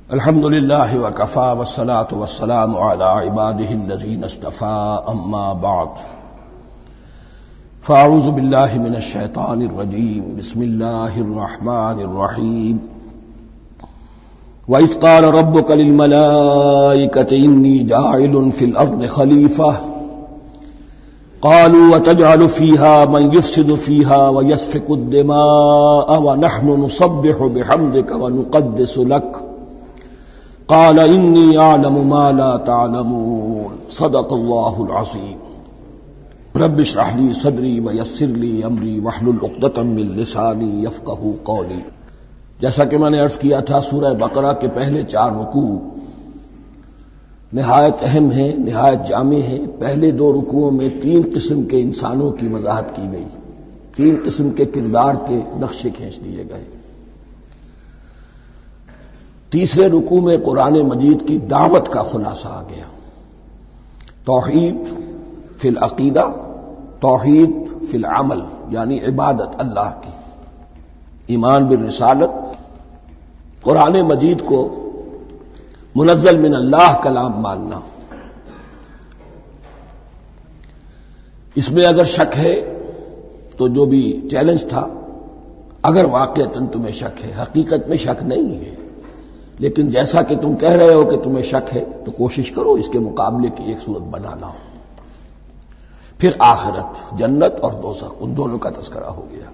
الحمد للہ وکفی والصلاة والسلام علی عباده الذین اصطفى اما بعد فاعوذ باللہ من الشیطان الرجیم بسم اللہ الرحمن الرحیم وَإِذْ قَالَ رَبُّكَ لِلْمَلَائِكَةِ إِنِّي جَاعِلٌ فِي الْأَرْضِ خَلِيفَةً قَالُوا وَتَجْعَلُ فِيهَا مَن يُفْسِدُ فِيهَا وَيَسْفِكُ الدِّمَاءَ وَنَحْنُ نُسَبِّحُ بِحَمْدِكَ وَنُقَدِّسُ لَكَ قال إني أعلم ما لا تعلمون صدق الله العظيم رب اشرح لي صدري ويسر لي أمري واحلل عقدة من لساني يفقهوا قولي۔ جیسا کہ میں نے عرض کیا تھا، سورہ بقرہ کے پہلے 4 رکوع نہایت اہم ہیں، نہایت جامع ہیں۔ پہلے 2 رکوعوں میں 3 قسم کے انسانوں کی وضاحت کی گئی، 3 قسم کے کردار کے نقشے کھینچ دیے گئے۔ تیسرے رکوع میں قرآن مجید کی دعوت کا خلاصہ آ گیا، توحید فی العقیدہ، توحید فی العمل، یعنی عبادت اللہ کی، ایمان بالرسالت، قرآن مجید کو منزل من اللہ کلام ماننا۔ اس میں اگر شک ہے تو جو بھی چیلنج تھا، اگر واقعتاً تمہیں شک ہے، حقیقت میں شک نہیں ہے، لیکن جیسا کہ تم کہہ رہے ہو کہ تمہیں شک ہے تو کوشش کرو اس کے مقابلے کی ایک صورت بنانا۔ پھر آخرت، جنت اور دوزخ، ان دونوں کا تذکرہ ہو گیا۔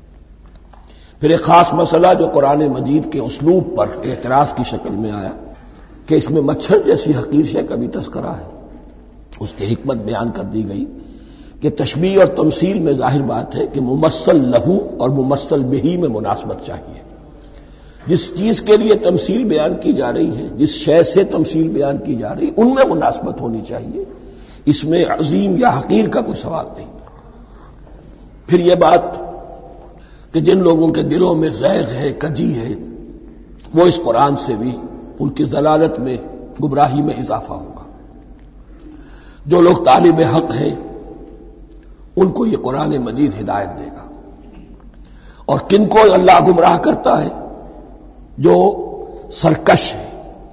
پھر ایک خاص مسئلہ جو قرآن مجید کے اسلوب پر اعتراض کی شکل میں آیا کہ اس میں مچھر جیسی حقیر شے کا بھی تذکرہ ہے، اس کی حکمت بیان کر دی گئی کہ تشبیہ اور تمثیل میں ظاہر بات ہے کہ ممثل لہو اور ممثل بہی میں مناسبت چاہیے۔ جس چیز کے لیے تمثیل بیان کی جا رہی ہے، جس شے سے تمثیل بیان کی جا رہی، ان میں مناسبت ہونی چاہیے، اس میں عظیم یا حقیر کا کوئی سوال نہیں۔ پھر یہ بات کہ جن لوگوں کے دلوں میں زیغ ہے، کجی ہے، وہ اس قرآن سے بھی ان کی ضلالت میں، گمراہی میں اضافہ ہوگا۔ جو لوگ طالب حق ہیں ان کو یہ قرآن مجید ہدایت دے گا، اور کن کو اللہ گمراہ کرتا ہے؟ جو سرکش ہے،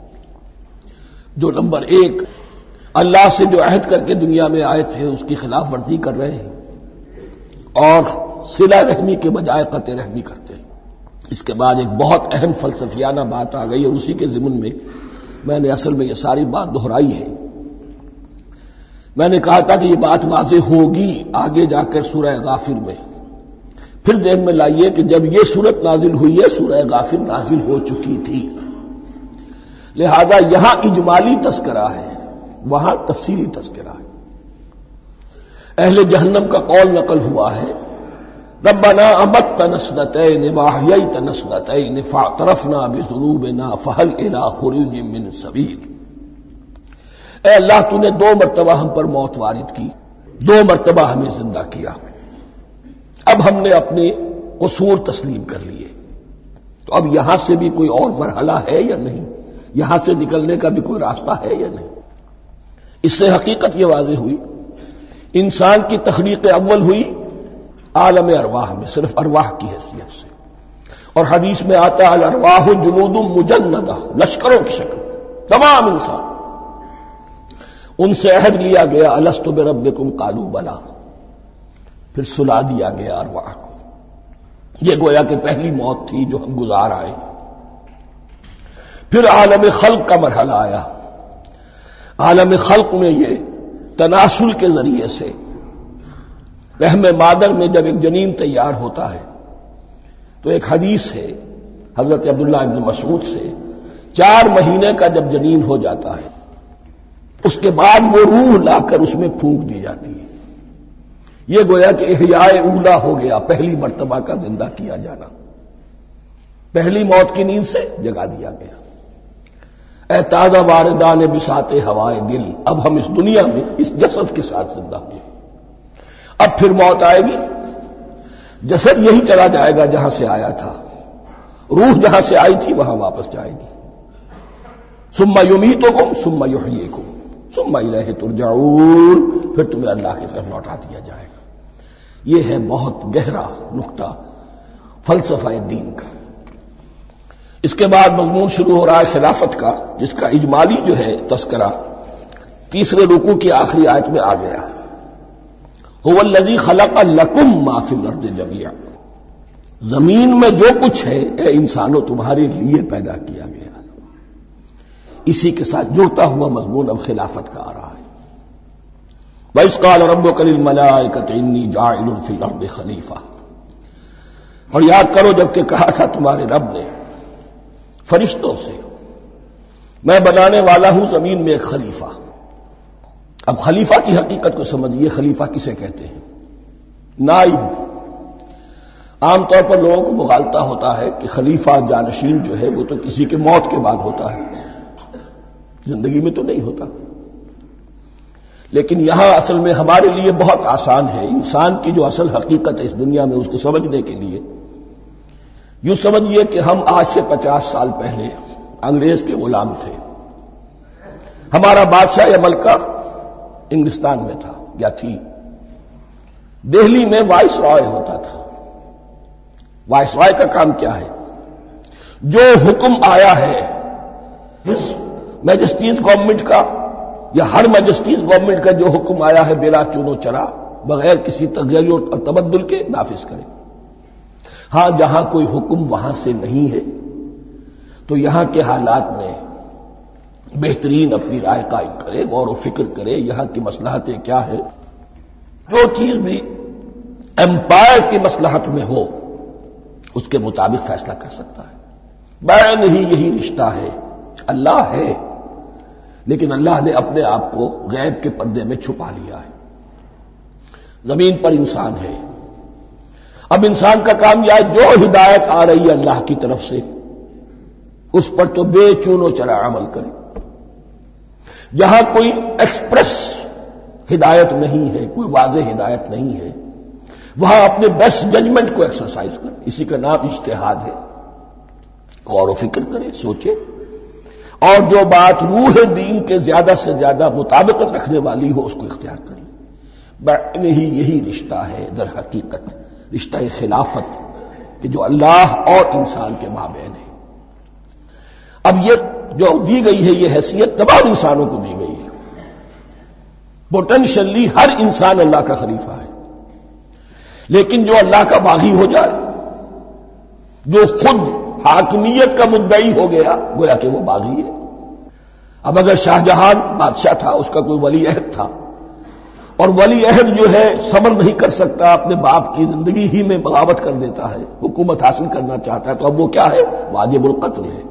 جو نمبر 1 اللہ سے جو عہد کر کے دنیا میں آئے تھے اس کی خلاف ورزی کر رہے ہیں اور صلہ رحمی کے بجائے قطع رحمی کرتے ہیں۔ اس کے بعد ایک بہت اہم فلسفیانہ بات آ گئی، اور اسی کے ضمن میں میں نے اصل میں یہ ساری بات دہرائی ہے۔ میں نے کہا تھا کہ یہ بات واضح ہوگی آگے جا کر سورہ غافر میں۔ پھر ذہن میں لائیے کہ جب یہ صورت نازل ہوئی ہے، سورہ غافر نازل ہو چکی تھی، لہذا یہاں اجمالی تذکرہ ہے، وہاں تفصیلی تذکرہ ہے۔ اہل جہنم کا قول نقل ہوا ہے، ربنا امتنا اثنتین واحییتنا اثنتین فاعترفنا بذنوبنا فہل الی خروج من سبیل۔ اے اللہ، تو نے 2 مرتبہ ہم پر موت وارد کی، 2 مرتبہ ہمیں زندہ کیا، اب ہم نے اپنے قصور تسلیم کر لیے، تو اب یہاں سے بھی کوئی اور مرحلہ ہے یا نہیں؟ یہاں سے نکلنے کا بھی کوئی راستہ ہے یا نہیں؟ اس سے حقیقت یہ واضح ہوئی، انسان کی تخلیق اول ہوئی عالم ارواح میں، صرف ارواح کی حیثیت سے، اور حدیث میں آتا ہے الارواح جنود مجندہ، لشکروں کی شکل، تمام انسان۔ ان سے عہد لیا گیا الست بربکم قالوا بلی، پھر سلا دیا گیا ارواح کو۔ یہ گویا کہ پہلی موت تھی جو ہم گزار آئے۔ پھر عالم خلق کا مرحلہ آیا۔ عالم خلق میں یہ تناسل کے ذریعے سے رحم مادر میں جب ایک جنین تیار ہوتا ہے تو ایک حدیث ہے حضرت عبداللہ ابن مسعود سے، 4 مہینے کا جب جنین ہو جاتا ہے اس کے بعد وہ روح لا کر اس میں پھونک دی جاتی ہے۔ یہ گویا کہ احیاء اولا ہو گیا، پہلی مرتبہ کا زندہ کیا جانا، پہلی موت کی نیند سے جگا دیا گیا۔ اے تازہ واردان بساط ہوائے دل، اب ہم اس دنیا میں اس جسد کے ساتھ زندہ ہوئے، اب پھر موت آئے گی، جسد یہی چلا جائے گا جہاں سے آیا تھا، روح جہاں سے آئی تھی وہاں واپس جائے گی۔ ثم یمیتکم ثم یحییکم ثم الیہ ترجعون، پھر تمہیں اللہ کی طرف لوٹا دیا جائے گا۔ یہ ہے بہت گہرا نقطہ فلسفہ دین کا۔ اس کے بعد مضمون شروع ہو رہا ہے خلافت کا، جس کا اجمالی جو ہے تذکرہ تیسرے رکوع کی آخری آیت میں آ گیا۔ هو الذی خلق لکم ما فی الارض جميعا، زمین میں جو کچھ ہے اے انسانوں تمہارے لیے پیدا کیا گیا۔ اسی کے ساتھ جڑتا ہوا مضمون اب خلافت کا آ رہا ہے۔ وَإِذْ قَالَ رَبُّكَ لِلْمَلَائِكَةِ إِنِّي جَاعِلٌ فِي الْأَرْضِ خَلِيفَةً، اور یاد کرو جب کہ کہا تھا تمہارے رب نے فرشتوں سے، میں بنانے والا ہوں زمین میں ایک خلیفہ۔ اب خلیفہ کی حقیقت کو سمجھیے، خلیفہ کسے کہتے ہیں؟ نائب۔ عام طور پر لوگوں کو مغالطہ ہوتا ہے کہ خلیفہ جانشین جو ہے وہ تو کسی کے موت کے بعد ہوتا ہے، زندگی میں تو نہیں ہوتا۔ لیکن یہاں اصل میں ہمارے لیے بہت آسان ہے، انسان کی جو اصل حقیقت ہے اس دنیا میں اس کو سمجھنے کے لیے یوں سمجھیے کہ ہم آج سے 50 سال پہلے انگریز کے غلام تھے۔ ہمارا بادشاہ یا ملکہ انگلستان میں تھا یا تھی۔ دہلی میں وائس رائے ہوتا تھا۔ وائس رائے کا کام کیا ہے؟ جو حکم آیا ہے میجسٹیز گورنمنٹ کا یا ہر میجسٹیز گورنمنٹ کا جو حکم آیا ہے بلا چون و چرا، بغیر کسی تغیر اور تبدل کے نافذ کرے۔ ہاں جہاں کوئی حکم وہاں سے نہیں ہے تو یہاں کے حالات میں بہترین اپنی رائے قائم کرے، غور و فکر کرے، یہاں کی مصلحتیں کیا ہے۔ جو چیز بھی امپائر کی مصلحت میں ہو اس کے مطابق فیصلہ کر سکتا ہے۔ بین ہی یہی رشتہ ہے۔ اللہ ہے لیکن اللہ نے اپنے آپ کو غیب کے پردے میں چھپا لیا ہے۔ زمین پر انسان ہے۔ اب انسان کا کام یہ ہے جو ہدایت آ رہی ہے اللہ کی طرف سے اس پر تو بے چون و چرا عمل کرے۔ جہاں کوئی ایکسپریس ہدایت نہیں ہے، کوئی واضح ہدایت نہیں ہے، وہاں اپنے بیسٹ ججمنٹ کو ایکسرسائز کرے۔ اسی کا نام اجتہاد ہے۔ غور و فکر کرے، سوچے، اور جو بات روح دین کے زیادہ سے زیادہ مطابقت رکھنے والی ہو اس کو اختیار کرے۔ بین ہی یہی رشتہ ہے در حقیقت، رشتہ خلافت کہ جو اللہ اور انسان کے مابین ہے۔ اب یہ جو دی گئی ہے یہ حیثیت تمام انسانوں کو دی گئی ہے۔ پوٹینشلی ہر انسان اللہ کا خلیفہ ہے، لیکن جو اللہ کا باغی ہو جائے، جو خود حاکمیت کا مدعی ہو گیا، گویا کہ وہ باغی ہے۔ اب اگر شاہجہان بادشاہ تھا، اس کا کوئی ولی عہد تھا، اور ولی عہد جو ہے صبر نہیں کر سکتا، اپنے باپ کی زندگی ہی میں بغاوت کر دیتا ہے، حکومت حاصل کرنا چاہتا ہے، تو اب وہ کیا ہے؟ واجب القتل ہے۔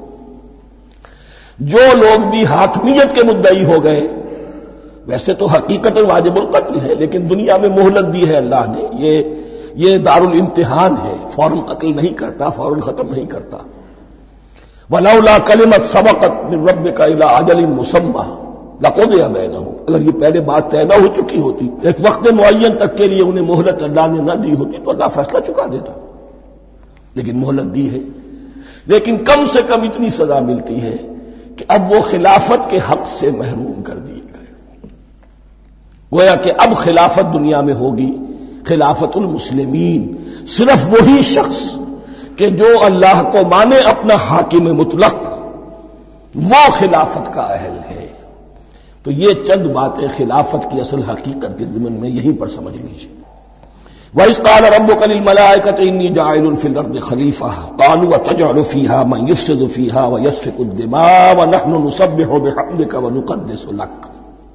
جو لوگ بھی حاکمیت کے مدعی ہو گئے، ویسے تو حقیقت واجب القتل ہے، لیکن دنیا میں مہلت دی ہے اللہ نے، یہ دارالامتحان ہے، فوراً قتل نہیں کرتا، فوراً ختم نہیں کرتا۔ وَلَوْلَا كَلِمَةٌ سَبَقَتْ مِن رَّبِّكَ إِلَىٰ أَجَلٍ مُّسَمًّى لَقُضِيَ بَيْنَهُمْ، اگر یہ پہلے بات طے نہ ہو چکی ہوتی، ایک وقت معین تک کے لیے انہیں مہلت اللہ نے نہ دی ہوتی تو اللہ فیصلہ چکا دیتا، لیکن مہلت دی ہے۔ لیکن کم سے کم اتنی سزا ملتی ہے کہ اب وہ خلافت کے حق سے محروم کر دیے گئے۔ گویا کہ اب خلافت دنیا میں ہوگی خلافت المسلمین، صرف وہی شخص کہ جو اللہ کو مانے اپنا حاکم مطلق، وہ خلافت کا اہل ہے۔ تو یہ چند باتیں خلافت کی اصل حقیقت کے ضمن میں یہیں پر سمجھ لیجیے۔ وَإِذْ قَالَ رَبُّكَ لِلْمَلَائِكَةِ إِنِّي جَاعِلٌ فِي الْأَرْضِ خَلِيفَةً قَالُوا أَتَجْعَلُ فِيهَا مَن يُفْسِدُ فِيهَا وَيَسْفِكُ الدِّمَاءَ وَنَحْنُ نُسَبِّحُ بِحَمْدِكَ وَنُقَدِّسُ لَكَ۔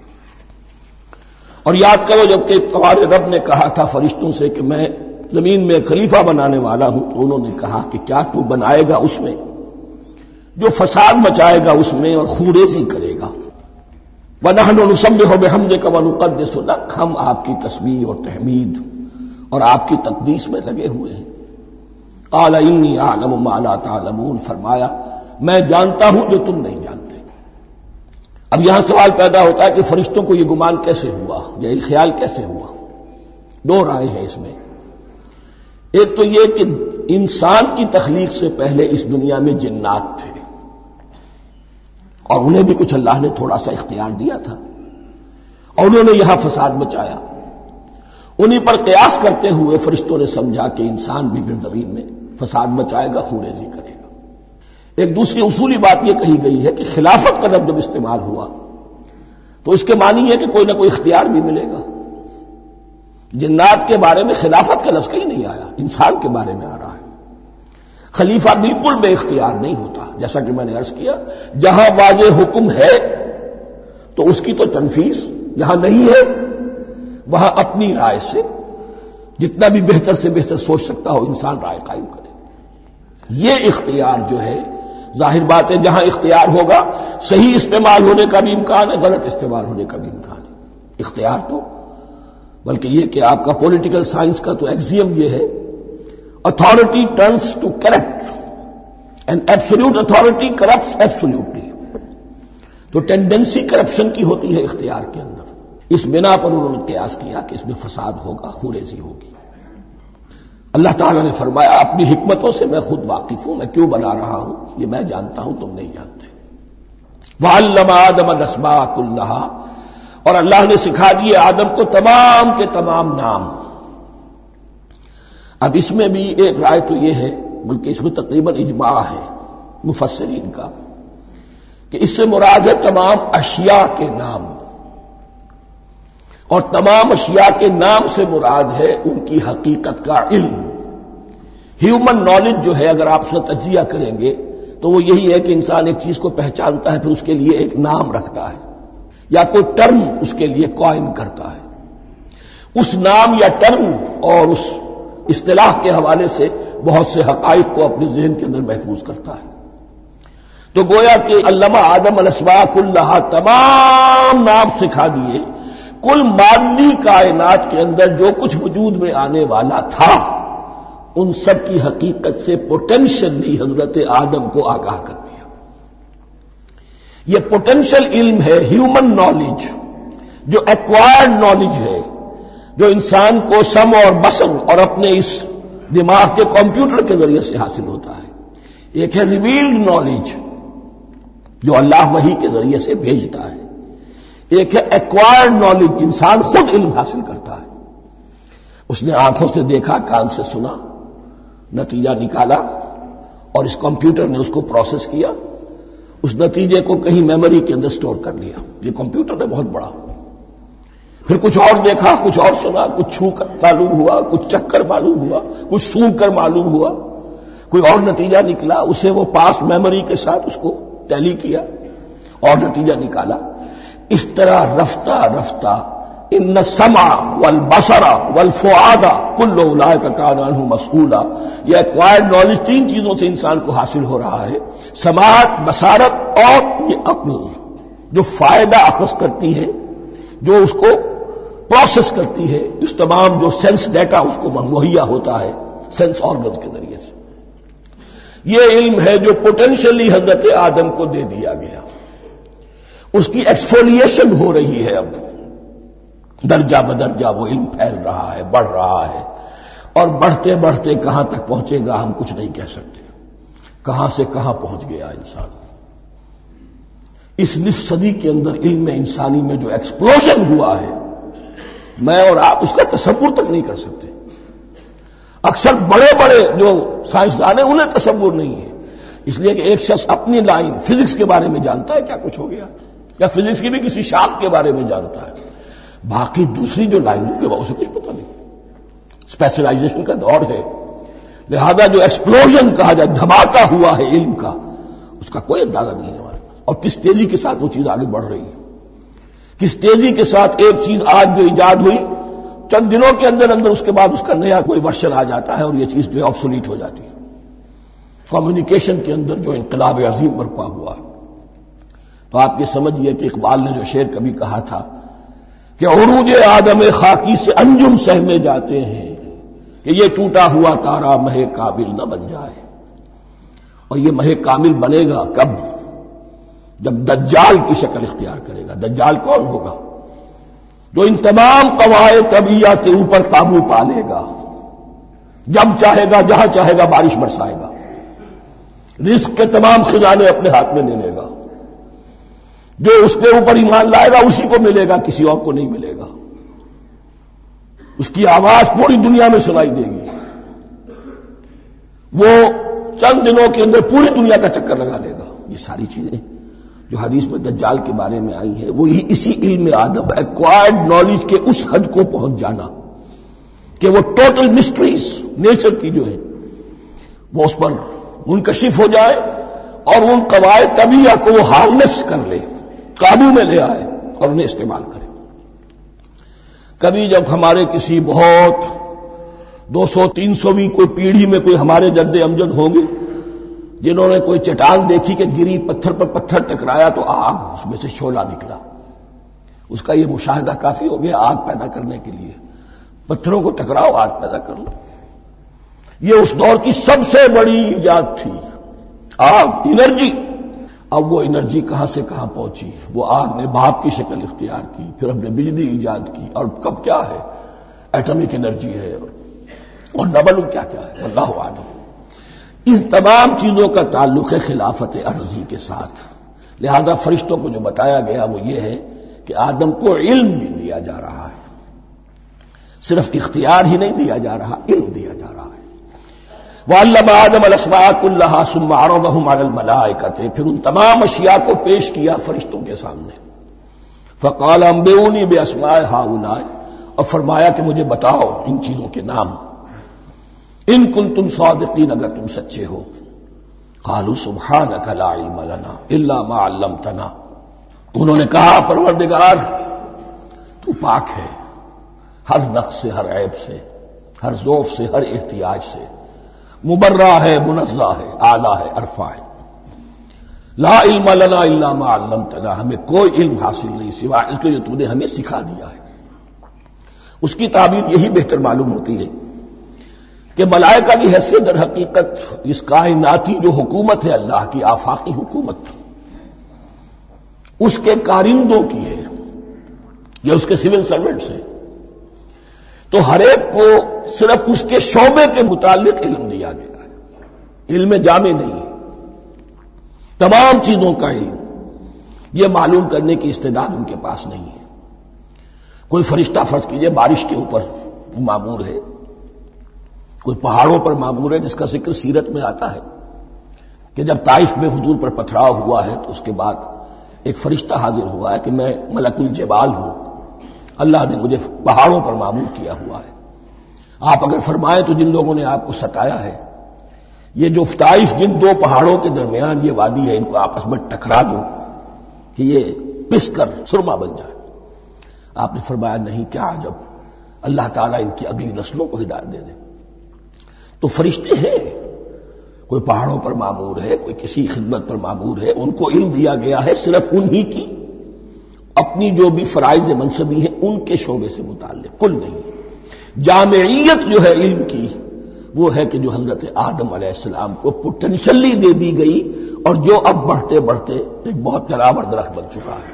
اور یاد کرو جب کہ تمہارے رب نے کہا تھا فرشتوں سے کہ میں زمین میں خلیفہ بنانے والا ہوں، تو انہوں نے کہا کہ کیا تو بنائے گا اس میں جو فساد مچائے گا اس میں اور خوریزی کرے گا۔ وَنَحْنُ نُسَبِّحُ بِحَمْدِكَ وَنُقَدِّسُ لَكَ، ہم آپ کی تسبیح اور تحمید اور آپ کی تقدیس میں لگے ہوئے ہیں۔ قَالَ إِنِّي أَعْلَمُ مَا لَا تَعْلَمُونَ، فرمایا میں جانتا ہوں جو تم نہیں جانتے۔ اب یہاں سوال پیدا ہوتا ہے کہ فرشتوں کو یہ گمان کیسے ہوا، یہ خیال کیسے ہوا؟ دو رائے ہیں اس میں۔ ایک تو یہ کہ انسان کی تخلیق سے پہلے اس دنیا میں جنات تھے، اور انہیں بھی کچھ اللہ نے تھوڑا سا اختیار دیا تھا، اور انہوں نے یہاں فساد مچایا۔ انہی پر قیاس کرتے ہوئے فرشتوں نے سمجھا کہ انسان بھی پھر زمین میں فساد مچائے گا، خوریزی کرے گا۔ ایک دوسری اصولی بات یہ کہی گئی ہے کہ خلافت کا لفظ جب استعمال ہوا تو اس کے معنی ہے کہ کوئی نہ کوئی اختیار بھی ملے گا. جنات کے بارے میں خلافت کا لفظ کہیں نہیں آیا، انسان کے بارے میں آ رہا ہے. خلیفہ بالکل بے اختیار نہیں ہوتا، جیسا کہ میں نے عرض کیا جہاں واضح حکم ہے تو اس کی تو تنفیذ، جہاں نہیں ہے وہاں اپنی رائے سے جتنا بھی بہتر سے بہتر سوچ سکتا ہو انسان رائے قائم کرے. یہ اختیار جو ہے ظاہر بات ہے جہاں اختیار ہوگا صحیح استعمال ہونے کا بھی امکان ہے، غلط استعمال ہونے کا بھی امکان ہے. اختیار تو بلکہ یہ کہ آپ کا پولیٹیکل سائنس کا تو ایکسیم یہ ہے authority turns to corrupt and absolute authority corrupts absolutely. تو ٹینڈنسی کرپشن کی ہوتی ہے اختیار کے اندر. اس بنا پر انہوں نے قیاس کیا کہ اس میں فساد ہوگا، خوریزی ہوگی. اللہ تعالیٰ نے فرمایا اپنی حکمتوں سے میں خود واقف ہوں، میں کیوں بنا رہا ہوں یہ میں جانتا ہوں، تم نہیں جانتے. وَعَلَّمَ آدَمَ الْأَسْمَاءَ كُلَّهَا، اور اللہ نے سکھا دیے آدم کو تمام کے تمام نام. اب اس میں بھی ایک رائے تو یہ ہے، بلکہ اس میں تقریباً اجماع ہے مفسرین کا، کہ اس سے مراد ہے تمام اشیاء کے نام، اور تمام اشیاء کے نام سے مراد ہے ان کی حقیقت کا علم. ہیومن نالج جو ہے اگر آپ اس کا تجزیہ کریں گے تو وہ یہی ہے کہ انسان ایک چیز کو پہچانتا ہے، پھر اس کے لیے ایک نام رکھتا ہے یا کوئی ٹرم اس کے لیے قائم کرتا ہے. اس نام یا ٹرم اور اس اصطلاح کے حوالے سے بہت سے حقائق کو اپنے ذہن کے اندر محفوظ کرتا ہے. تو گویا کہ علمہ آدم الاسماء کلھا، تمام نام سکھا دیے کل مادی کائنات کے اندر جو کچھ وجود میں آنے والا تھا ان سب کی حقیقت سے پوٹینشلی حضرت آدم کو آگاہ کر دیا. یہ پوٹینشل علم ہے، ہیومن نالج، جو ایکوائرڈ نالج ہے، جو انسان کو سم اور بصر اور اپنے اس دماغ کے کمپیوٹر کے ذریعے سے حاصل ہوتا ہے. ایک ہے ریویلڈ نالج جو اللہ وحی کے ذریعے سے بھیجتا ہے. ایک ہے ایکوائرڈ نالج، انسان خود علم حاصل کرتا ہے. اس نے آنکھوں سے دیکھا، کان سے سنا، نتیجہ نکالا اور اس کمپیوٹر نے اس کو پروسیس کیا، اس نتیجے کو کہیں میموری کے اندر سٹور کر لیا. یہ کمپیوٹر ہے بہت بڑا. پھر کچھ اور دیکھا، کچھ اور سنا، کچھ چھو کر معلوم ہوا، کچھ چکھ کر معلوم ہوا، کچھ سونگ کر معلوم ہوا، کوئی اور نتیجہ نکلا. اسے وہ پاس میموری کے ساتھ اس کو ٹیلی کیا اور نتیجہ نکالا. اس طرح رفتہ رفتہ ان السمع والبصر والفؤاد کل اولئک کان عنہ مسئولا. یہ ایکوائرڈ نالج تین چیزوں سے انسان کو حاصل ہو رہا ہے، سماعت، بصارت اور یہ عقل، جو فائدہ اخذ کرتی ہے، جو اس کو پروسیس کرتی ہے، اس تمام جو سینس ڈیٹا اس کو مہیا ہوتا ہے سینس آرگنز کے ذریعے سے. یہ علم ہے جو پوٹینشلی حضرت آدم کو دے دیا گیا. اس کی ایکسفولیشن ہو رہی ہے، اب درجہ بدرجہ وہ علم پھیل رہا ہے، بڑھ رہا ہے، اور بڑھتے بڑھتے کہاں تک پہنچے گا ہم کچھ نہیں کہہ سکتے. کہاں سے کہاں پہنچ گیا انسان. اس نصف صدی کے اندر علم انسانی میں جو ایکسپلوژن ہوا ہے، میں اور آپ اس کا تصور تک نہیں کر سکتے. اکثر بڑے بڑے جو سائنسدان ہیں انہیں تصور نہیں ہے، اس لیے کہ ایک شخص اپنی لائن فزکس کے بارے میں جانتا ہے کیا کچھ ہو گیا، یا فزکس کی بھی کسی شاخ کے بارے میں جانتا ہے، باقی دوسری جو لائن ہے اسے کچھ پتہ نہیں. اسپیشلائزیشن کا دور ہے، لہذا جو ایکسپلوژن کہا جائے، دھماکہ ہوا ہے علم کا، اس کا کوئی اندازہ نہیں ہے ہمارے پاس. اور کس تیزی کے ساتھ وہ چیز آگے بڑھ رہی ہے، کس تیزی کے ساتھ ایک چیز آج جو ایجاد ہوئی چند دنوں کے اندر اندر اس کے بعد اس کا نیا کوئی ورژن آ جاتا ہے اور یہ چیز جو ہے آبسولیٹ ہو جاتی ہے. کمیونیکیشن کے اندر جو انقلاب عظیم برپا ہوا. تو آپ یہ سمجھیے کہ اقبال نے جو شعر کبھی کہا تھا کہ عروج آدم خاکی سے انجم سہمے جاتے ہیں کہ یہ ٹوٹا ہوا تارا مہ کامل نہ بن جائے. اور یہ مہ کامل بنے گا کب؟ جب دجال کی شکل اختیار کرے گا. دجال کون ہوگا؟ جو ان تمام قواعد طبیعہ کے اوپر قابو پا لے گا، جب چاہے گا جہاں چاہے گا بارش برسائے گا، رزق کے تمام خزانے اپنے ہاتھ میں لے لے گا، جو اس کے اوپر ایمان لائے گا اسی کو ملے گا، کسی اور کو نہیں ملے گا. اس کی آواز پوری دنیا میں سنائی دے گی. وہ چند دنوں کے اندر پوری دنیا کا چکر لگا لے گا. یہ ساری چیزیں جو حدیث میں دجال کے بارے میں آئی ہیں وہ اسی علم آدم ایکوائرڈ نالج کے اس حد کو پہنچ جانا کہ وہ ٹوٹل مسٹریز نیچر کی جو ہے وہ اس پر منکشف ہو جائے اور ان قواعد طبیعہ کو وہ ہارنس کر لے، قابو میں لے آئے اور انہیں استعمال کرے. کبھی جب ہمارے کسی بہت 200-300ویں کوئی پیڑھی میں کوئی ہمارے جد امجد ہوں گے جنہوں نے کوئی چٹان دیکھی کہ گری، پتھر پر پتھر ٹکرایا تو آگ اس میں سے شعلہ نکلا، اس کا یہ مشاہدہ کافی ہو گیا آگ پیدا کرنے کے لیے. پتھروں کو ٹکراؤ آگ پیدا کر لو. یہ اس دور کی سب سے بڑی ایجاد تھی، آگ، انرجی. اب وہ انرجی کہاں سے کہاں پہنچی؟ وہ آگ نے بھاپ کی شکل اختیار کی، پھر ہم نے بجلی ایجاد کی، اور کب کیا ہے ایٹمک انرجی ہے اور نبل کیا کیا ہے، اللہ عالم. ان تمام چیزوں کا تعلق ہے خلافت ارضی کے ساتھ. لہذا فرشتوں کو جو بتایا گیا وہ یہ ہے کہ آدم کو علم بھی دیا جا رہا ہے، صرف اختیار ہی نہیں دیا جا رہا، علم دیا جا رہا ہے. وَعَلَّمَ آدَمَ الْأَسْمَاءَ كُلَّهَا ثُمَّ عَرَضَهُمْ عَلَى الْمَلَائِكَةِ، پھر ان تمام اشیاء کو پیش کیا فرشتوں کے سامنے. فَقَالَ أَنبِئُونِي بِأَسْمَاءِ هَؤُلَاءِ، اور فرمایا کہ مجھے بتاؤ ان چیزوں کے نام، ان کنتم صادقین، اگر تم سچے ہو. قالوا سبحانک لا علم لنا الا ما علمتنا، انہوں نے کہا پروردگار تو پاک ہے ہر نقص سے، ہر عیب سے، ہر ضعف سے، ہر احتیاج سے، مبرہ ہے، منزہ ہے، اعلیٰ ہے، ارفع ہے. لا علم لنا الا ما علمتنا، ہمیں کوئی علم حاصل نہیں سوائے اس کے جو تم نے ہمیں سکھا دیا ہے. اس کی تعبیر یہی بہتر معلوم ہوتی ہے کہ ملائکہ کی حیثیت در حقیقت اس کائناتی جو حکومت ہے اللہ کی آفاقی حکومت، اس کے کارندوں کی ہے، یہ اس کے سول سرونٹس ہیں. تو ہر ایک کو صرف اس کے شعبے کے متعلق علم دیا گیا ہے، علم جامع نہیں ہے. تمام چیزوں کا علم یہ معلوم کرنے کی استعداد ان کے پاس نہیں ہے. کوئی فرشتہ فرض کیجئے بارش کے اوپر مامور ہے، کوئی پہاڑوں پر مامور ہے، جس کا ذکر سیرت میں آتا ہے کہ جب طائف میں حضور پر پتھراؤ ہوا ہے تو اس کے بعد ایک فرشتہ حاضر ہوا ہے کہ میں ملک الجبال ہوں، اللہ نے مجھے پہاڑوں پر مامور کیا ہوا ہے. آپ اگر فرمائیں تو جن لوگوں نے آپ کو ستایا ہے، یہ جو طائف جن دو پہاڑوں کے درمیان یہ وادی ہے، ان کو آپس میں ٹکرا دو کہ یہ پس کر سرما بن جائے. آپ نے فرمایا نہیں، کیا عجب، اللہ تعالیٰ ان کی اگلی نسلوں کو ہدایت دے دے. تو فرشتے ہیں، کوئی پہاڑوں پر مامور ہے، کوئی کسی خدمت پر مامور ہے، ان کو علم دیا گیا ہے صرف انہی کی اپنی جو بھی فرائض منصبی ہیں ان کے شعبے سے متعلق، کل نہیں. جامعیت جو ہے علم کی وہ ہے کہ جو حضرت آدم علیہ السلام کو پوٹینشلی دے دی گئی اور جو اب بڑھتے بڑھتے ایک بہت جلاور درخت بن چکا ہے.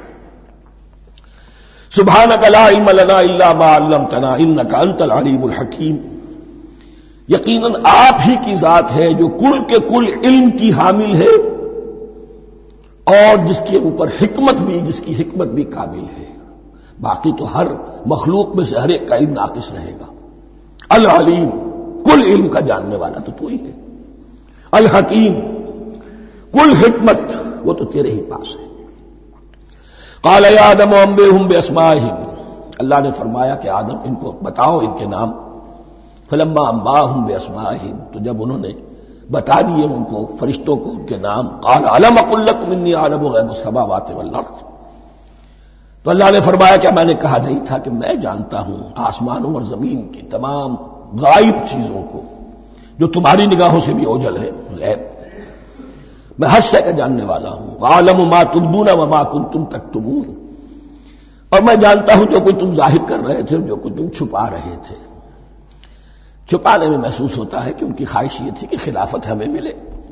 سبحانک لا علم لنا الا ما علمتنا انک انت العلیم الحکیم. یقیناً آپ ہی کی ذات ہے جو کل کے کل علم کی حامل ہے اور جس کے اوپر حکمت بھی، جس کی حکمت بھی کامل ہے. باقی تو ہر مخلوق میں سے ہر ایک کا علم ناقص رہے گا. العلیم، کل علم کا جاننے والا تو ہی ہے. الحکیم، کل حکمت وہ تو تیرے ہی پاس ہے. قال یا آدم انبئہم باسمائہم، اللہ نے فرمایا کہ آدم ان کو بتاؤ ان کے نام. فلما انباہم باسمائہم، تو جب انہوں نے بتا دیے ان کو فرشتوں کو ان کے نام، قال الم اقل لکم انی اعلم غیب السماوات والارض، تو اللہ نے فرمایا کہ میں نے کہا نہیں تھا کہ میں جانتا ہوں آسمانوں اور زمین کی تمام غائب چیزوں کو جو تمہاری نگاہوں سے بھی اوجھل ہے، غیب، میں ہر شے کا جاننے والا ہوں. وَأَعْلَمُ مَا تُبْدُونَ وَمَا كُنتُمْ تَكْتُمُونَ، اور میں جانتا ہوں جو کچھ تم ظاہر کر رہے تھے، جو کچھ تم چھپا رہے تھے. چھپانے میں محسوس ہوتا ہے کہ ان کی خواہش یہ تھی کہ خلافت ہمیں ملے.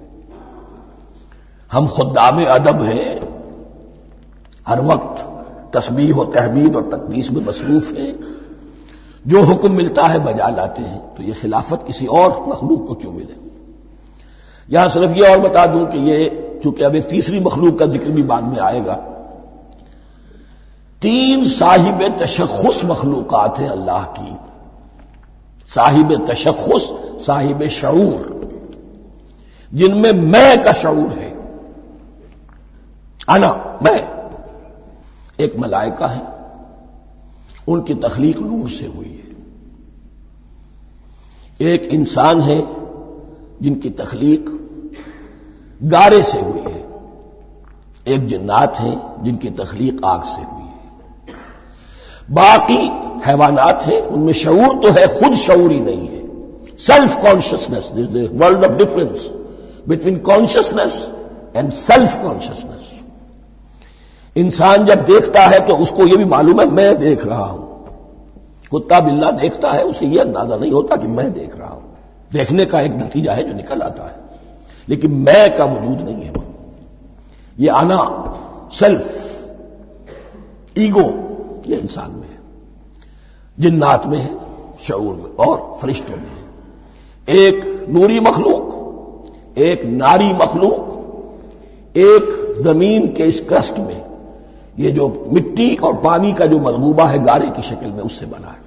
ہم خدام ادب ہیں، ہر وقت تسبیح و تحمید اور تقدیس میں مصروف ہیں، جو حکم ملتا ہے بجا لاتے ہیں، تو یہ خلافت کسی اور مخلوق کو کیوں ملے. یہاں صرف یہ اور بتا دوں کہ یہ چونکہ اب ایک تیسری مخلوق کا ذکر بھی بعد میں آئے گا، 3 صاحب تشخص مخلوقات ہیں اللہ کی. صاحب تشخص، صاحب شعور، جن میں میں کا شعور ہے، انا، میں۔ ایک ملائکہ ہے، ان کی تخلیق نور سے ہوئی ہے۔ ایک انسان ہے جن کی تخلیق گارے سے ہوئی ہے۔ ایک جنات ہیں جن کی تخلیق آگ سے ہوئی ہے۔ باقی حیوانات ہیں، ان میں شعور تو ہے، خود شعور ہی نہیں ہے۔ Self consciousness, this is a world of difference between consciousness and self consciousness. انسان جب دیکھتا ہے تو اس کو یہ بھی معلوم ہے میں دیکھ رہا ہوں۔ کتا بلہ دیکھتا ہے، اسے یہ اندازہ نہیں ہوتا کہ میں دیکھ رہا ہوں۔ دیکھنے کا ایک نتیجہ ہے جو نکل آتا ہے، لیکن میں کا وجود نہیں ہے۔ یہ انا، سیلف، ایگو، یہ انسان میں ہے، جنات میں ہے، شعور میں، اور فرشتوں میں ہے۔ ایک نوری مخلوق، ایک ناری مخلوق، ایک زمین کے اس کرسٹ میں، یہ جو مٹی اور پانی کا جو ملغوبہ ہے گارے کی شکل میں، اس سے بنا ہے۔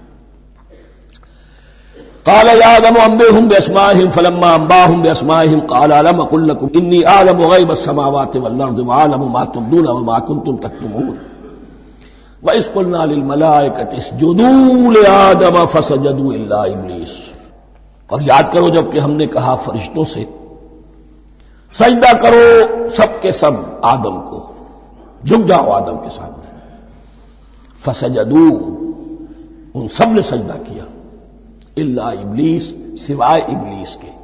قال يا آدم انبئهم بأسمائهم فلما انبأهم بأسمائهم قال ألم أقل لكم إني أعلم غيب السماوات والأرض وأعلم ما تبدون وما كنتم تكتمون وإذ قلنا للملائكة اسجدوا لآدم فسجدوا إلا إبليس۔ اور یاد کرو جب کہ ہم نے کہا فرشتوں سے سجدہ کرو سب کے سب آدم کو، جھک جاؤ آدم کے سامنے۔ فسجدوا، ان سب نے سجدہ کیا، الا ابلیس، سوائے ابلیس کے۔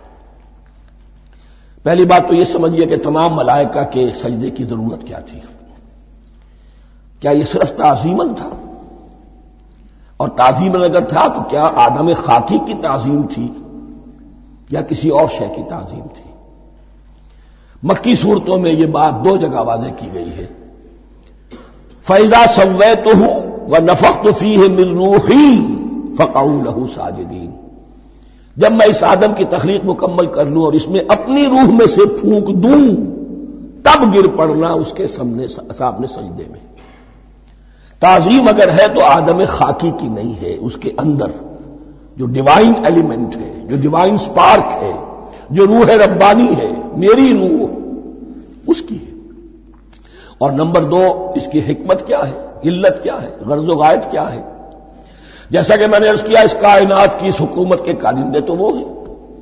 پہلی بات تو یہ سمجھیے کہ تمام ملائکہ کے سجدے کی ضرورت کیا تھی؟ کیا یہ صرف تعظیماً تھا؟ اور تعظیماً اگر تھا تو کیا آدم خاکی کی تعظیم تھی یا کسی اور شے کی تعظیم تھی؟ مکی صورتوں میں یہ بات دو جگہ واضح کی گئی ہے۔ فَإِذَا سَوَّيْتُهُ وَنَفَخْتُ فِيهِ مِن رُوحِي فَقَعُوا لَهُ سَاجِدِينَ۔ جب میں اس آدم کی تخلیق مکمل کر لوں اور اس میں اپنی روح میں سے پھونک دوں، تب گر پڑنا اس کے سامنے سجدے میں۔ تعظیم اگر ہے تو آدم خاکی کی نہیں ہے، اس کے اندر جو ڈیوائن ایلیمنٹ ہے، جو ڈیوائن سپارک ہے، جو روح ربانی ہے، میری روح، اس کی ہے۔ اور نمبر دو، اس کی حکمت کیا ہے، علت کیا ہے، غرض و غایت کیا ہے؟ جیسا کہ میں نے عرض کیا، اس کائنات کی اس حکومت کے کارندے تو وہ ہیں۔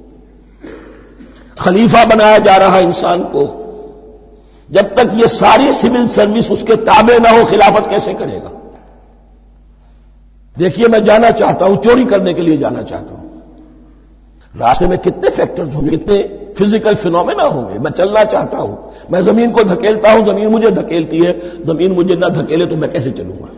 خلیفہ بنایا جا رہا انسان کو، جب تک یہ ساری سول سروس اس کے تابع نہ ہو، خلافت کیسے کرے گا؟ دیکھیے، میں جانا چاہتا ہوں، چوری کرنے کے لیے جانا چاہتا ہوں، راستے میں کتنے فیکٹرز ہوں گے، کتنے فزیکل فینومینا ہوں گے۔ میں چلنا چاہتا ہوں، میں زمین کو دھکیلتا ہوں، زمین مجھے دھکیلتی ہے، زمین مجھے نہ دھکیلے تو میں کیسے چلوں گا؟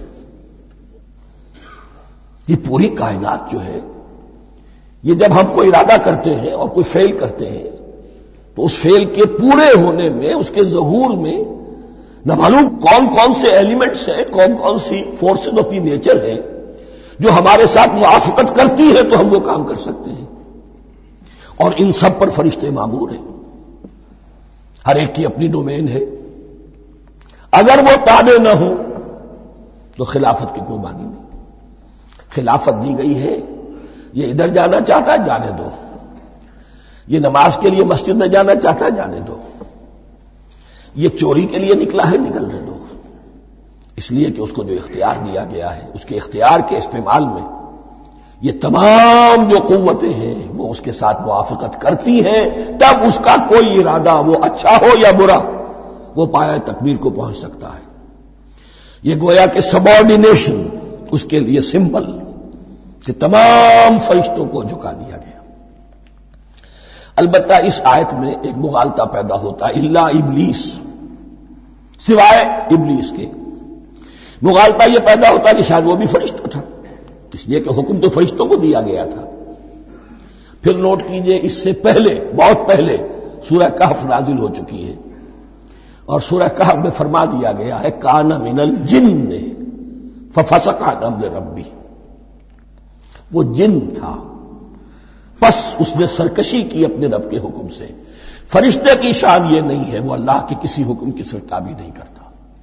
یہ پوری کائنات جو ہے، یہ جب ہم کوئی ارادہ کرتے ہیں اور کوئی فیل کرتے ہیں تو اس فیل کے پورے ہونے میں، اس کے ظہور میں نہ معلوم کون کون سے ایلیمنٹس ہیں، کون کون سی فورسز آف دی نیچر ہیں جو ہمارے ساتھ موافقت کرتی ہے تو ہم وہ کام کر سکتے ہیں۔ اور ان سب پر فرشتے مامور ہیں، ہر ایک کی اپنی ڈومین ہے۔ اگر وہ تابع نہ ہوں تو خلافت کی کوئی معنی نہیں۔ خلافت دی گئی ہے، یہ ادھر جانا چاہتا ہے جانے دو، یہ نماز کے لیے مسجد میں جانا چاہتا ہے جانے دو، یہ چوری کے لیے نکلا ہے نکلنے دو، اس لیے کہ اس کو جو اختیار دیا گیا ہے، اس کے اختیار کے استعمال میں یہ تمام جو قوتیں ہیں وہ اس کے ساتھ موافقت کرتی ہیں، تب اس کا کوئی ارادہ، وہ اچھا ہو یا برا، وہ پایہ تکمیل کو پہنچ سکتا ہے۔ یہ گویا کہ سبارڈینیشن اس کے لیے سمبل کہ تمام فرشتوں کو جھکا دیا گیا۔ البتہ اس آیت میں ایک مغالطہ پیدا ہوتا ہے، الا ابلیس، سوائے ابلیس کے۔ مغالطہ یہ پیدا ہوتا ہے کہ شاید وہ بھی فرشتہ تھا، اس لیے کہ حکم تو فرشتوں کو دیا گیا تھا۔ پھر نوٹ کیجئے، اس سے پہلے، بہت پہلے سورہ کہف نازل ہو چکی ہے، اور سورہ کہف میں فرما دیا گیا ہے کان من الجن ففسق عن امر ربی، وہ جن تھا، پس اس نے سرکشی کی اپنے رب کے حکم سے۔ فرشتے کی شان یہ نہیں ہے، وہ اللہ کے کسی حکم کی سرتابی نہیں کرتا۔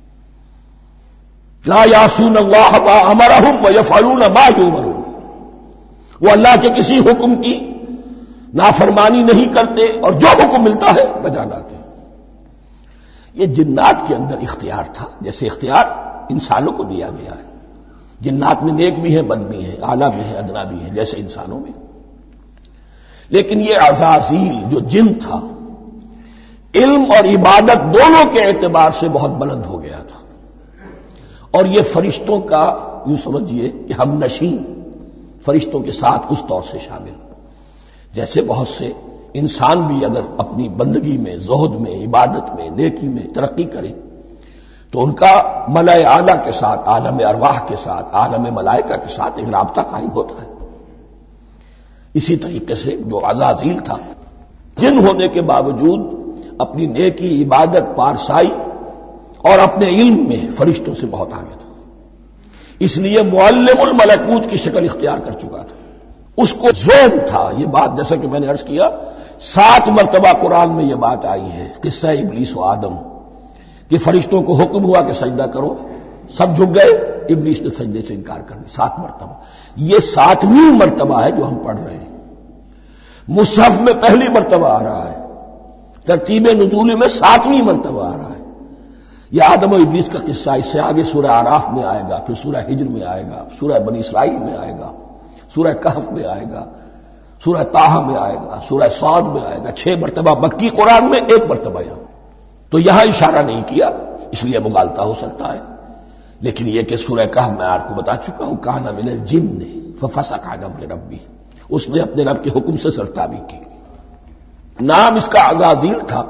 لا یعصون اللہ ما امرہم ویفعلون ما یؤمرون، وہ اللہ کے کسی حکم کی نافرمانی نہیں کرتے اور جو حکم ملتا ہے بجا لاتے. یہ جنات کے اندر اختیار تھا جیسے اختیار انسانوں کو دیا گیا ہے. جنات میں نیک بھی ہیں بد بھی ہیں، اعلیٰ بھی ہیں ادنا بھی ہیں جیسے انسانوں میں. لیکن یہ عزازیل جو جن تھا علم اور عبادت دونوں کے اعتبار سے بہت بلند ہو گیا تھا، اور یہ فرشتوں کا یوں سمجھیے کہ ہم نشین، فرشتوں کے ساتھ اس طور سے شامل. جیسے بہت سے انسان بھی اگر اپنی بندگی میں، زہد میں، عبادت میں، نیکی میں ترقی کریں تو ان کا ملائے اعلیٰ کے ساتھ، عالم ارواح کے ساتھ، عالم ملائکہ کے ساتھ ایک رابطہ قائم ہوتا ہے. اسی طریقے سے جو عزازیل تھا جن ہونے کے باوجود اپنی نیکی، عبادت، پارسائی اور اپنے علم میں فرشتوں سے بہت آگے تھا، اس لیے معلم الملکوت کی شکل اختیار کر چکا تھا. اس کو ذہن تھا. یہ بات جیسا کہ میں نے عرض کیا 7 مرتبہ قرآن میں یہ بات آئی ہے، قصہ ابلیس و آدم، کہ فرشتوں کو حکم ہوا کہ سجدہ کرو، سب جھک گئے، ابلیس نے سجدے سے انکار کر دیا 7 مرتبہ. یہ 7ویں مرتبہ ہے جو ہم پڑھ رہے ہیں. مصحف میں پہلی مرتبہ آ رہا ہے، ترتیب نزول میں 7ویں مرتبہ آ رہا ہے. یہ آدم و ابلیس کا قصہ اس سے آگے سورہ اعراف میں آئے گا، پھر سورہ ہجر میں آئے گا، سورہ بنی اسرائیل میں آئے گا، سورہ کہف میں آئے گا، سورہ طٰہٰ میں آئے گا، سورہ صاد میں آئے گا. 6 مرتبہ مکی قرآن میں، 1 مرتبہ یہاں. تو یہاں اشارہ نہیں کیا اس لیے مغالطہ ہو سکتا ہے. لیکن یہ کہ سورہ کہف میں آپ کو بتا چکا ہوں، کان من الجن ففسق عن امر ربی، اس نے اپنے رب کے حکم سے سرتابی کی. نام اس کا عزازیل تھا.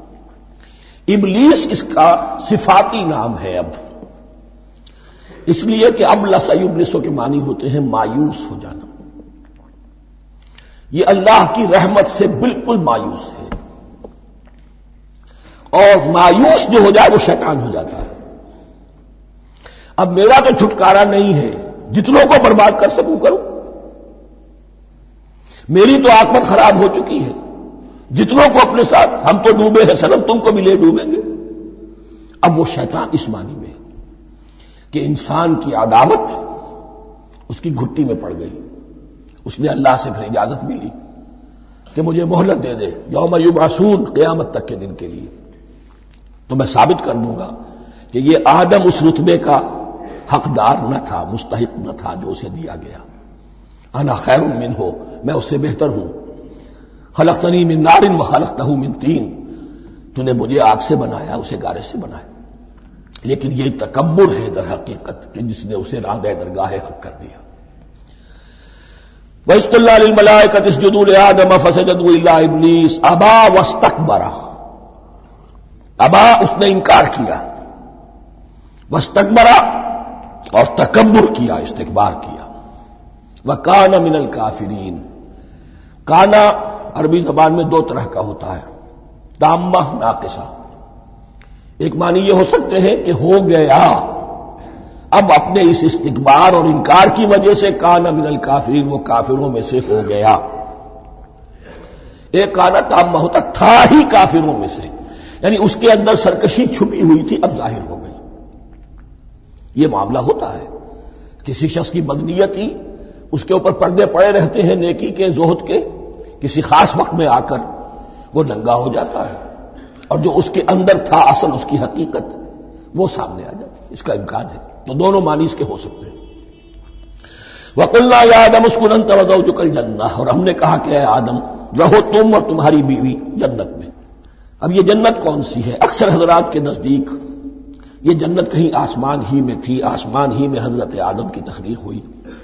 ابلیس اس کا صفاتی نام ہے اب، اس لیے کہ اب لسیبلسوں کے معنی ہوتے ہیں مایوس ہو جانا. یہ اللہ کی رحمت سے بالکل مایوس ہے، اور مایوس جو ہو جائے وہ شیطان ہو جاتا ہے. اب میرا تو چھٹکارا نہیں ہے، جتنوں کو برباد کر سکوں کروں، میری تو عاقبت خراب ہو چکی ہے، جتنوں کو اپنے ساتھ، ہم تو ڈوبے ہیں صنم تم کو بھی لے ڈوبیں گے. اب وہ شیطان اس معنی میں کہ انسان کی عداوت اس کی گھٹی میں پڑ گئی. اس نے اللہ سے پھر اجازت بھی لی کہ مجھے مہلت دے دے، یوم یبعثون، قیامت تک کے دن کے لیے، تو میں ثابت کر دوں گا کہ یہ آدم اس رتبے کا حقدار نہ تھا، مستحق نہ تھا جو اسے دیا گیا. انا خیر منہ، میں اس سے بہتر ہوں. خلقتنی من نار وخلقتہ من طین، تو نے مجھے آگ سے بنایا، اسے گارے سے بنایا. لیکن یہ تکبر ہے در حقیقت کہ جس نے اسے راندہ درگاہ حق کر دیا. وَإِذْ قُلْنَا لِلْمَلَائِكَةِ اسْجُدُوا لِآدَمَ فَسَجَدُوا إِلَّا إِبْلِيسَ أَبَىٰ وَاسْتَكْبَرَ. ابا، اس نے انکار کیا، واستکبر، اور تکبر کیا، استکبار کیا. وَكَانَ مِنَ الْكَافِرِينَ. کانا عربی زبان میں 2 طرح کا ہوتا ہے، تامہ، ناقصہ. ایک معنی یہ ہو سکتے ہیں کہ ہو گیا، اب اپنے اس استکبار اور انکار کی وجہ سے کانا من الکافرین، وہ کافروں میں سے ہو گیا. ایک کانا تامہ ہوتا تھا ہی کافروں میں سے، یعنی اس کے اندر سرکشی چھپی ہوئی تھی، اب ظاہر ہو گئی. یہ معاملہ ہوتا ہے، کسی شخص کی بدنیت ہی اس کے اوپر پردے پڑے رہتے ہیں نیکی کے، زہد کے، کسی خاص وقت میں آ کر وہ ننگا ہو جاتا ہے، اور جو اس کے اندر تھا اصل، اس کی حقیقت، وہ سامنے آ جاتی ہے. اس کا امکان ہے. تو دونوں معنی اس کے ہو سکتے ہیں. وَقُلْنَا يَا آدَمُ اسْكُنْ أَنْتَ وَزَوْجُكَ الْجَنَّةَ، اور ہم نے کہا کہ اے آدم رہو تم اور تمہاری بیوی جنت میں. اب یہ جنت کون سی ہے؟ اکثر حضرات کے نزدیک یہ جنت کہیں آسمان ہی میں تھی، آسمان ہی میں حضرت آدم کی تخلیق ہوئی.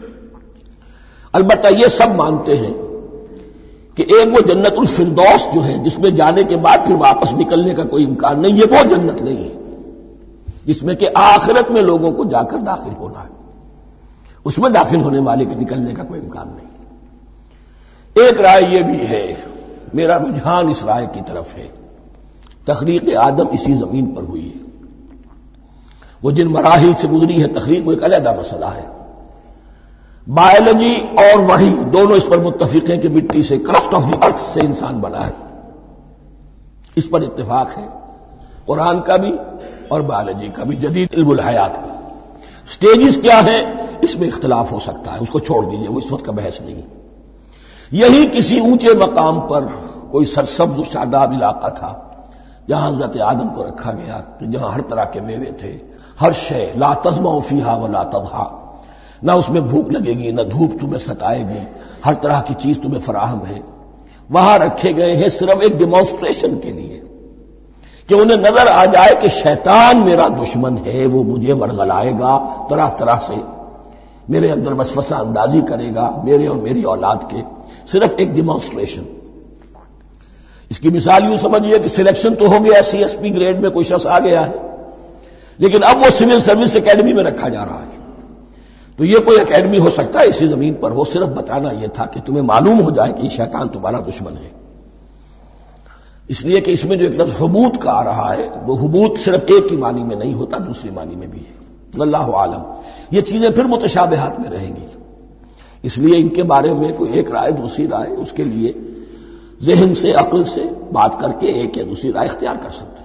البتہ یہ سب مانتے ہیں کہ ایک وہ جنت الفردوس جو ہے جس میں جانے کے بعد پھر واپس نکلنے کا کوئی امکان نہیں، یہ وہ جنت نہیں ہے جس میں کہ آخرت میں لوگوں کو جا کر داخل ہونا ہے. اس میں داخل ہونے والے کے نکلنے کا کوئی امکان نہیں. ایک رائے یہ بھی ہے، میرا رجحان اس رائے کی طرف ہے، تخلیق آدم اسی زمین پر ہوئی ہے. وہ جن مراحل سے گزری ہے تخلیق، وہ ایک علیحدہ مسئلہ ہے. بایولوجی اور وحی دونوں اس پر متفق ہیں کہ مٹی سے، کرسٹ آف دی ارتھ سے انسان بنا ہے. اس پر اتفاق ہے قرآن کا بھی اور بایولوجی کا بھی، جدید علم الحیات کا. سٹیجز کیا ہیں اس میں اختلاف ہو سکتا ہے، اس کو چھوڑ دیجئے، وہ اس وقت کا بحث نہیں. یہی کسی اونچے مقام پر کوئی سرسبز و شاداب علاقہ تھا جہاں حضرت آدم کو رکھا گیا، جہاں ہر طرح کے میوے تھے، ہر شے لا تظمأ فیہا ولا تضحیٰ، نہ اس میں بھوک لگے گی، نہ دھوپ تمہیں ستائے گی، ہر طرح کی چیز تمہیں فراہم ہے۔ وہاں رکھے گئے ہیں صرف ایک ڈیمانسٹریشن کے لیے کہ انہیں نظر آ جائے کہ شیطان میرا دشمن ہے، وہ مجھے ورغلائے گا، طرح طرح سے میرے اندر وسوسہ اندازی کرے گا، میرے اور میری اولاد کے، صرف ایک ڈیمانسٹریشن۔ اس کی مثال یوں سمجھیے کہ سلیکشن تو ہو گیا، سی ایس پی گریڈ میں کوئی شخص آ گیا ہے، لیکن اب وہ سول سروس اکیڈمی میں رکھا جا رہا ہے۔ تو یہ کوئی اکیڈمی ہو سکتا ہے اسی زمین پر ہو، صرف بتانا یہ تھا کہ تمہیں معلوم ہو جائے کہ یہ شیطان تمہارا دشمن ہے۔ اس لیے کہ اس میں جو ایک لفظ حبوط کا آ رہا ہے، وہ حبوط صرف ایک ہی معنی میں نہیں ہوتا، دوسری معنی میں بھی ہے۔ واللہ عالم، یہ چیزیں پھر متشابہات میں رہیں گی، اس لیے ان کے بارے میں کوئی ایک رائے دوسری رائے، اس کے لیے ذہن سے عقل سے بات کر کے ایک یا دوسری رائے اختیار کر سکتے ہیں۔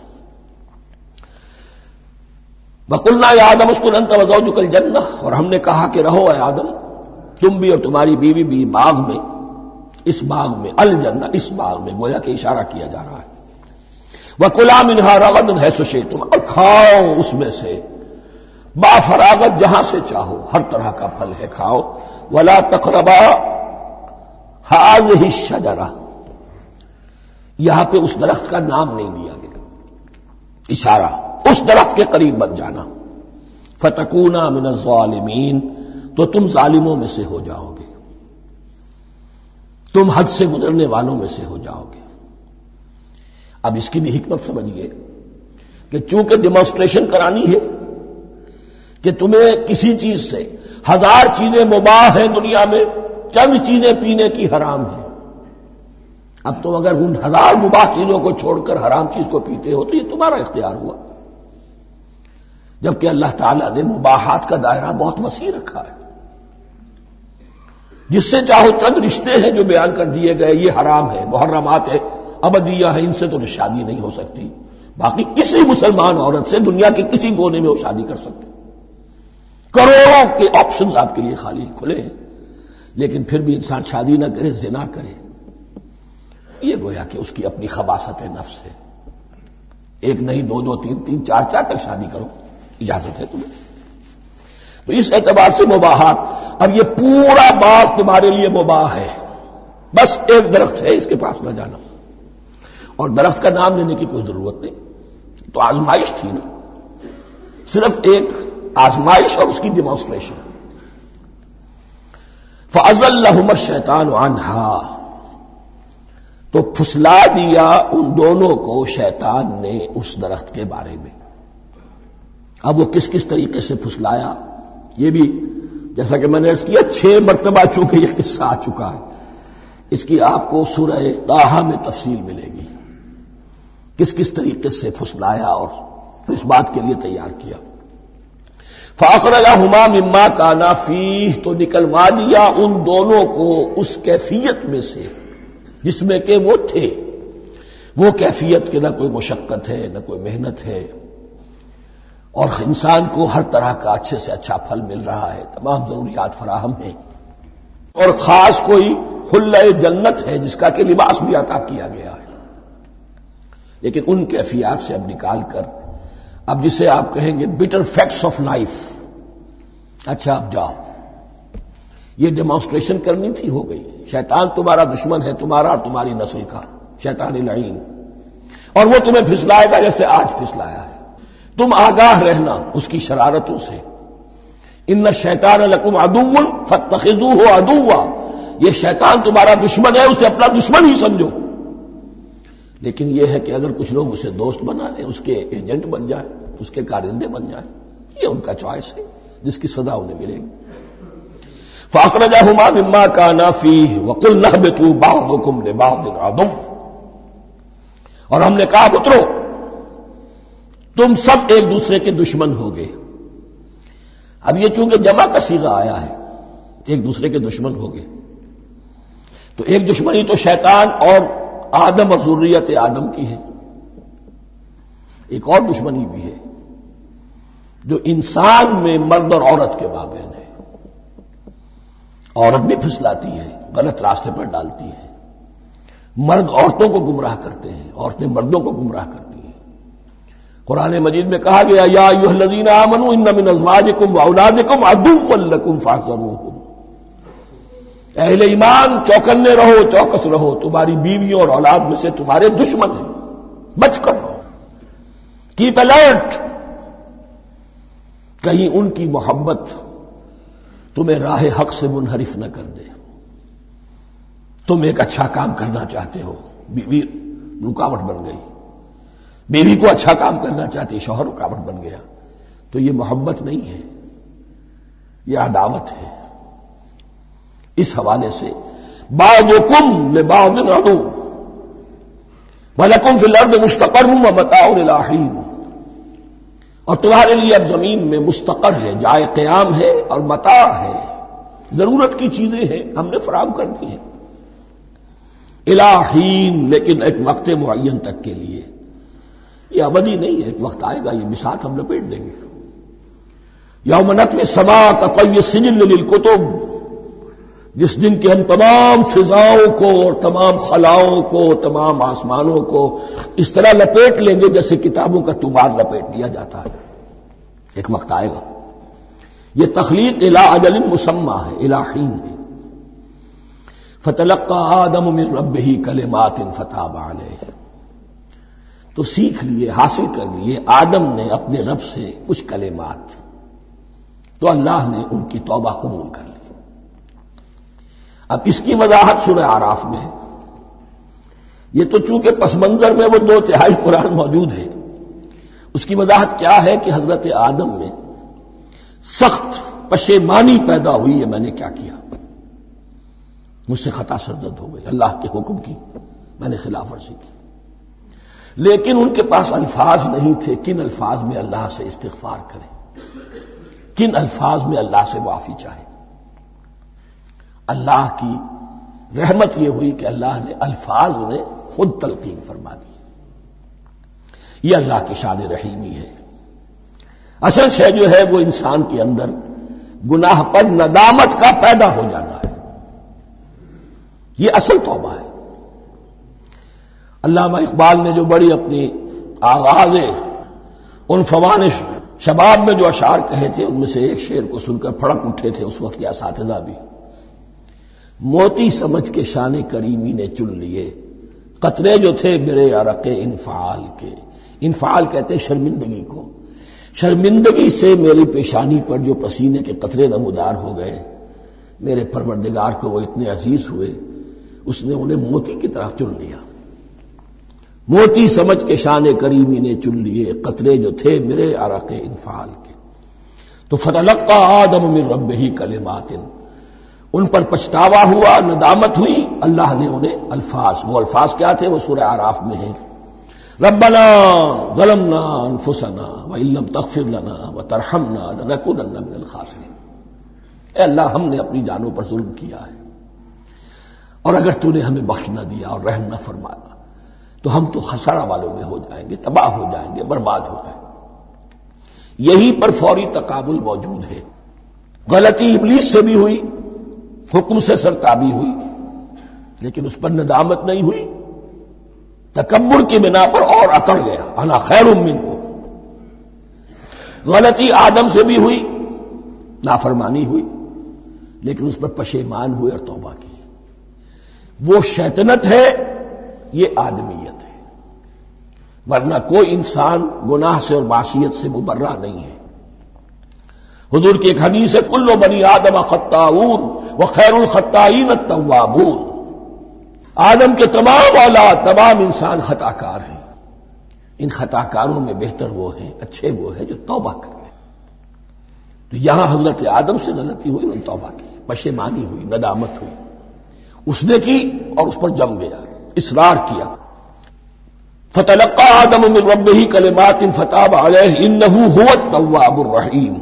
وَقُلْنَا يَا آدَمُ اسْكُنْ أَنْتَ وَزَوْجُكَ الْجَنَّةَ، اور ہم نے کہا کہ رہو اے آدم تم بھی اور تمہاری بیوی بھی باغ میں، اس باغ میں، الجنہ اس باغ میں، گویا کہ اشارہ کیا جا رہا ہے۔ وَكُلَا مِنْهَا رَغَدًا حَيْثُ شِئْتُمْ، اور کھاؤ اس میں سے با فراغت جہاں سے چاہو، ہر طرح کا پھل ہے کھاؤ۔ وَلَا تَقْرَبَا هَٰذِهِ الشَّجَرَةَ، یہاں پہ اس درخت کا نام نہیں دیا گیا، اشارہ اس درخت کے قریب مت جانا۔ فَتَكُونَا مِنَ الظَّالِمِينَ، تو تم ظالموں میں سے ہو جاؤ گے، تم حد سے گزرنے والوں میں سے ہو جاؤ گے۔ اب اس کی بھی حکمت سمجھیے کہ چونکہ ڈیمانسٹریشن کرانی ہے کہ تمہیں کسی چیز سے، ہزار چیزیں مباح ہیں دنیا میں، چند چیزیں پینے کی حرام ہیں، اب تم اگر ان ہزار مباح چیزوں کو چھوڑ کر حرام چیز کو پیتے ہو تو یہ تمہارا اختیار ہوا، جبکہ اللہ تعالیٰ نے مباحات کا دائرہ بہت وسیع رکھا ہے۔ جس سے چاہو چند رشتے ہیں جو بیان کر دیے گئے، یہ حرام ہے، محرمات ہے، ابدیہ ہے، ان سے تو شادی نہیں ہو سکتی، باقی کسی مسلمان عورت سے دنیا کے کسی کونے میں وہ شادی کر سکتے، کروڑوں کے آپشنز آپ کے لیے خالی کھلے ہیں، لیکن پھر بھی انسان شادی نہ کرے، زنا کرے، یہ گویا کہ اس کی اپنی خباثت نفس ہے۔ ایک نہیں، دو دو، تین تین، چار چار تک شادی کرو، اجازت ہے تمہیں۔ تو اس اعتبار سے مباحات، اب یہ پورا باغ تمہارے لیے مباح ہے، بس ایک درخت ہے، اس کے پاس نہ جانا، اور درخت کا نام لینے کی کوئی ضرورت نہیں، تو آزمائش تھی نا، صرف ایک آزمائش اور اس کی ڈیمانسٹریشن۔ فَأَزَلَّهُمَا الشَّيْطَانُ عَنْهَا، تو پھسلا دیا ان دونوں کو شیطان نے اس درخت کے بارے میں۔ اب وہ کس کس طریقے سے پھسلایا، یہ بھی جیسا کہ میں نے عرض کیا 6 مرتبہ چونکہ یہ قصہ آ چکا ہے، اس کی آپ کو سورہ طٰہٰ میں تفصیل ملے گی، کس کس طریقے سے پھسلایا اور اس بات کے لیے تیار کیا۔ فَأَخْرَجَهُمَا مِمَّا كَانَا فِيهِ، تو نکلوا دیا ان دونوں کو اس کیفیت میں سے جس میں کہ وہ تھے، وہ کیفیت کہ نہ کوئی مشقت ہے، نہ کوئی محنت ہے، اور انسان کو ہر طرح کا اچھے سے اچھا پھل مل رہا ہے، تمام ضروریات فراہم ہیں، اور خاص کوئی حلہ جنت ہے جس کا کہ لباس بھی عطا کیا گیا ہے، لیکن ان کیفیات سے اب نکال کر، اب جسے آپ کہیں گے بٹر فیکٹس آف لائف، اچھا اب جاؤ، یہ ڈیمانسٹریشن کرنی تھی، ہو گئی۔ شیطان تمہارا دشمن ہے، تمہارا اور تمہاری نسل کا، شیطان لعین، اور وہ تمہیں پھسلائے گا جیسے آج پھسلایا ہے۔ تم آگاہ رہنا اس کی شرارتوں سے، ان الشیطان لکم عدو فاتخذوہ عدوا، یہ شیطان تمہارا دشمن ہے، اسے اپنا دشمن ہی سمجھو، لیکن یہ ہے کہ اگر کچھ لوگ اسے دوست بنا لیں، اس کے ایجنٹ بن جائیں، اس کے کارندے بن جائیں، یہ ان کا چوائس ہے جس کی سزا انہیں ملے گی۔ فَأَخْرَجَهُمَا مِمَّا كَانَا فِيهِ وَقُلْنَا اهْبِطُوا بَعْضُكُمْ لِبَعْضٍ عَدُوٌّ، اور ہم نے کہا اترو، تم سب ایک دوسرے کے دشمن ہو گئے۔ اب یہ چونکہ جمع کا صیغہ آیا ہے، ایک دوسرے کے دشمن ہو گئے، تو ایک دشمنی تو شیطان اور آدم اور ذریت آدم کی ہے، ایک اور دشمنی بھی ہے جو انسان میں مرد اور عورت کے مابین ہے۔ عورت بھی پھسلاتی ہے، غلط راستے پر ڈالتی ہیں، مرد عورتوں کو گمراہ کرتے ہیں، عورتیں مردوں کو گمراہ کرتی ہیں۔ قرآن مجید میں کہا گیا یا ایھا الذین آمنوا ان من ازواجکم واولادکم عدوا لکم فاحذروہم، اہل ایمان چوکنے رہو، چوکس رہو، تمہاری بیویوں اور اولاد میں سے تمہارے دشمن ہیں، بچ کر رہو، کیپ الرٹ، کہیں ان کی محبت تمہیں راہ حق سے منحرف نہ کر دے۔ تم ایک اچھا کام کرنا چاہتے ہو، بیوی رکاوٹ بن گئی، بیوی کو اچھا کام کرنا چاہتی، شوہر رکاوٹ بن گیا، تو یہ محبت نہیں ہے، یہ عداوت ہے۔ اس حوالے سے بعضکم لبعض عدو ولکم فی الارض مستقر ومتاع الی حین، اور تمہارے لیے اب زمین میں مستقر ہے، جائے قیام ہے، اور متاع ہے، ضرورت کی چیزیں ہیں، ہم نے فراہم کر دی ہیں، الی حین، لیکن ایک وقت معین تک کے لیے، یہ ابدی نہیں ہے، ایک وقت آئے گا یہ بساط ہم لپیٹ دیں گے۔ یوم نطوی السماء کطی السجل للکتب، جس دن کہ ہم تمام فضاؤں کو اور تمام خلاؤں کو، تمام آسمانوں کو اس طرح لپیٹ لیں گے جیسے کتابوں کا طوبار لپیٹ لیا جاتا ہے، ایک وقت آئے گا۔ یہ تخلیق الی اجل مسمى ہے، الی حین ہے۔ فتلقى آدم من ربہ کلمات فتاب علیہ، تو سیکھ لیے، حاصل کر لیے آدم نے اپنے رب سے کچھ کلمات، تو اللہ نے ان کی توبہ قبول کر لی۔ اب اس کی وضاحت سورہ اعراف میں ہے، یہ تو چونکہ پس منظر میں وہ 2/3 قرآن موجود ہے، اس کی وضاحت کیا ہے کہ حضرت آدم میں سخت پشیمانی پیدا ہوئی ہے، میں نے کیا کیا، مجھ سے خطا سرزد ہو گئی، اللہ کے حکم کی میں نے خلاف ورزی کی، لیکن ان کے پاس الفاظ نہیں تھے کن الفاظ میں اللہ سے استغفار کریں، کن الفاظ میں اللہ سے معافی چاہیں۔ اللہ کی رحمت یہ ہوئی کہ اللہ نے الفاظ انہیں خود تلقین فرما دی۔ یہ اللہ کی شان رحیمی ہے۔ اصل شے جو ہے وہ انسان کے اندر گناہ پر ندامت کا پیدا ہو جانا ہے، یہ اصل توبہ ہے۔ علامہ اقبال نے جو بڑی اپنی آغاز عنفوان شباب میں جو اشعار کہے تھے، ان میں سے ایک شعر کو سن کر پھڑک اٹھے تھے اس وقت کے اساتذہ بھی، موتی سمجھ کے شان کریمی نے چن لیے قطرے جو تھے میرے عرق انفعال کے، انفعال کہتے ہیں شرمندگی کو، شرمندگی سے میری پیشانی پر جو پسینے کے قطرے نمودار ہو گئے، میرے پروردگار کو وہ اتنے عزیز ہوئے، اس نے انہیں موتی کی طرح چن لیا۔ موتی سمجھ کے شان کریمی نے چن لیے قطرے جو تھے میرے عرق انفعال کے، تو فتلقى آدم من ربہ کلمات، ان پر پچھتاوا ہوا، ندامت ہوئی، اللہ نے انہیں الفاظ، وہ الفاظ کیا تھے وہ سورہ اعراف میں ہیں، ربنا ظلمنا انفسنا وان لم تغفر لنا وترحمنا لنکونن من الخاسرین، اے اللہ ہم نے اپنی جانوں پر ظلم کیا ہے، اور اگر تو نے ہمیں بخش نہ دیا اور رحم نہ فرمایا تو ہم تو خسارہ والوں میں ہو جائیں گے، تباہ ہو جائیں گے، برباد ہو جائیں گے۔ یہی پر فوری تقابل موجود ہے۔ غلطی ابلیس سے بھی ہوئی، حکم سے سرتابی ہوئی، لیکن اس پر ندامت نہیں ہوئی، تکبر کی بنا پر اور اکڑ گیا، انا خیر منکم۔ غلطی آدم سے بھی ہوئی، نافرمانی ہوئی، لیکن اس پر پشیمان ہوئے اور توبہ کی۔ وہ شیطنت ہے، یہ آدمیت ہے، ورنہ کوئی انسان گناہ سے اور معصیت سے مبرہ نہیں ہے۔ حضور کی ایک حدیث ہے کل بنی آدم خطاؤون وخیر الخطائین التوابون، آدم کے تمام اولاد، تمام انسان خطا کار ہیں، ان خطا کاروں میں بہتر وہ ہیں، اچھے وہ ہیں جو توبہ کرتے ہیں۔ تو یہاں حضرت آدم سے غلطی ہوئی، انہوں نے توبہ کی، پشیمانی ہوئی، ندامت ہوئی، اس نے کی اور اس پر جم گیا، اصرار کیا۔ فتلقى آدم من ربہ کلمات فتاب علیہ انہ هو التواب الرحیم،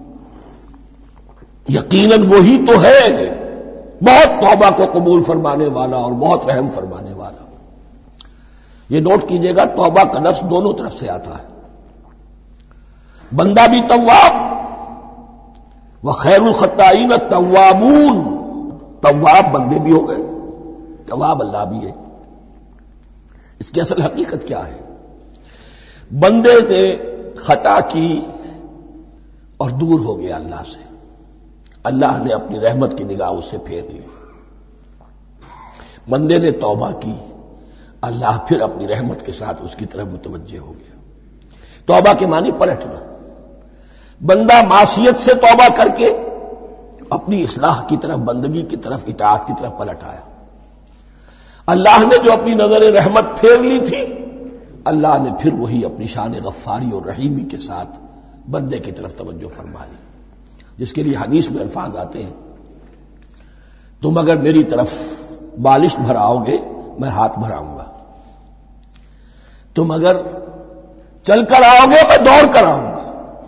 یقیناً وہی تو ہے بہت توبہ کو قبول فرمانے والا اور بہت رحم فرمانے والا۔ یہ نوٹ کیجئے گا، توبہ کا لفظ دونوں طرف سے آتا ہے، بندہ بھی تواب وخیر الخطائین التوابون، تواب بندے بھی ہو گئے، تواب اللہ بھی ہے۔ اس کی اصل حقیقت کیا ہے؟ بندے نے خطا کی اور دور ہو گیا اللہ سے، اللہ نے اپنی رحمت کی نگاہ اس سے پھیر لی۔ بندے نے توبہ کی، اللہ پھر اپنی رحمت کے ساتھ اس کی طرف متوجہ ہو گیا۔ توبہ کے معنی پلٹنا۔ بندہ معصیت سے توبہ کر کے اپنی اصلاح کی طرف، بندگی کی طرف، اطاعت کی طرف پلٹ آیا۔ اللہ نے جو اپنی نظر رحمت پھیر لی تھی، اللہ نے پھر وہی اپنی شان غفاری اور رحیمی کے ساتھ بندے کی طرف توجہ فرما لی، جس کے لیے حدیث میں الفاظ آتے ہیں، تم اگر میری طرف بالش بھراؤ گے میں ہاتھ بھراؤں گا، تم اگر چل کر آؤ گے میں دوڑ کر آؤں گا،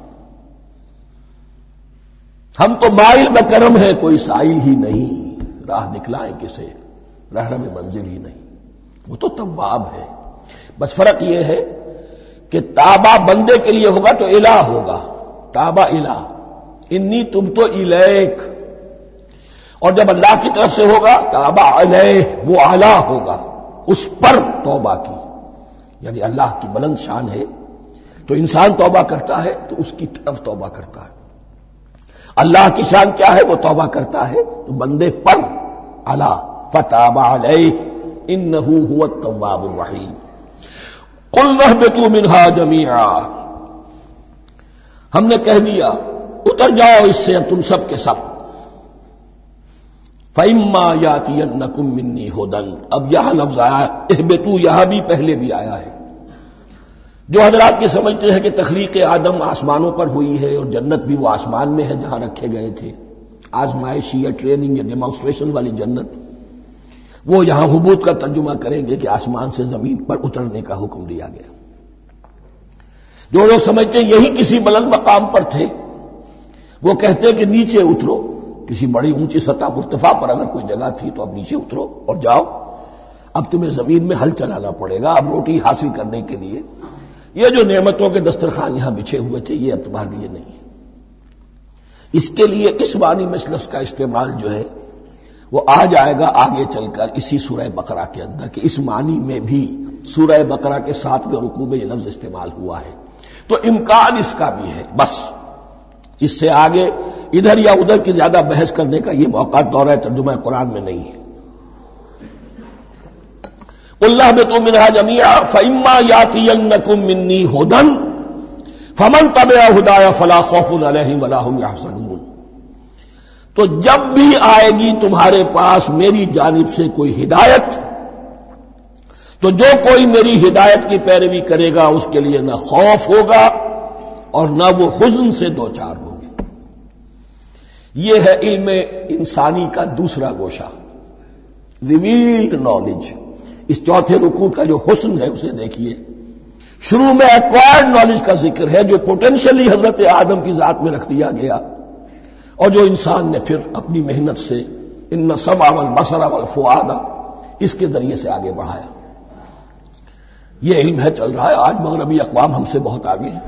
ہم تو مائل بکرم ہے کوئی سائل ہی نہیں، راہ دکھلائیں کسے رہنم منزل ہی نہیں، وہ تو تواب ہے۔ بس فرق یہ ہے کہ تابا بندے کے لیے ہوگا تو الہ ہوگا، تابا الہ، انی تم تو الیک، اور جب اللہ کی طرف سے ہوگا تابا علیہ، وہ اعلیٰ ہوگا، اس پر توبہ کی، یعنی اللہ کی بلند شان ہے تو انسان توبہ کرتا ہے تو اس کی طرف توبہ کرتا ہے، اللہ کی شان کیا ہے، وہ توبہ کرتا ہے تو بندے پر اعلیٰ، فتاب علیہ انہ هو التواب الرحیم۔ قلنا اہبطوا منہا جمیعا، ہم نے کہہ دیا اتر جاؤ اس سے تم سب کے سب، فَإِمَّا يَأْتِيَنَّكُم مِّنِّي هُدًى، اب یہاں لفظ آیا اہبطوا، یہاں بھی پہلے بھی آیا ہے۔ جو حضرات یہ سمجھتے ہیں کہ تخلیق آدم آسمانوں پر ہوئی ہے اور جنت بھی وہ آسمان میں ہے جہاں رکھے گئے تھے، آزمائشی یا ٹریننگ یا ڈیمانسٹریشن والی جنت، وہ یہاں حبوط کا ترجمہ کریں گے کہ آسمان سے زمین پر اترنے کا حکم دیا گیا۔ جو لوگ سمجھتے ہیں یہی کسی بلند مقام پر تھے، وہ کہتے ہیں کہ نیچے اترو، کسی بڑی اونچی سطح مرتفع پر اگر کوئی جگہ تھی تو اب نیچے اترو اور جاؤ، اب تمہیں زمین میں ہل چلانا پڑے گا، اب روٹی حاصل کرنے کے لیے یہ جو نعمتوں کے دسترخوان یہاں بچھے ہوئے تھے یہ اب تمہارے لیے نہیں ہے۔ اس کے لیے اس معنی میں اس لفظ کا استعمال جو ہے وہ آ جائے گا آگے چل کر اسی سورہ بقرہ کے اندر، کہ اس معنی میں بھی سورہ بقرہ کے 7ویں رکوع میں یہ لفظ استعمال ہوا ہے، تو امکان اس کا بھی ہے۔ بس اس سے آگے ادھر یا ادھر کی زیادہ بحث کرنے کا یہ موقع دورہ ترجمہ قرآن میں نہیں ہے۔ قُلْ اهْبِطُوا مِنْهَا جَمِيعًا فَإِمَّا يَأْتِيَنَّكُم مِّنِّي هُدًى فَمَن تَبِعَ هُدَايَ فَلَا خَوْفٌ عَلَيْهِمْ وَلَا هُمْ يَحْزَنُونَ، تو جب بھی آئے گی تمہارے پاس میری جانب سے کوئی ہدایت، تو جو کوئی میری ہدایت کی پیروی کرے گا اس کے لیے نہ خوف ہوگا اور نہ وہ حزن سے دوچار ہوگے۔ یہ ہے علم انسانی کا دوسرا گوشہ، ریویلڈ نالج۔ اس چوتھے رکوع کا جو حسن ہے اسے دیکھیے، شروع میں ایکوائرڈ نالج کا ذکر ہے جو پوٹینشلی حضرت آدم کی ذات میں رکھ دیا گیا، اور جو انسان نے پھر اپنی محنت سے ان السمع والبصر والفؤاد اس کے ذریعے سے آگے بڑھایا۔ یہ علم ہے چل رہا ہے، آج مغربی اقوام ہم سے بہت آگے ہیں،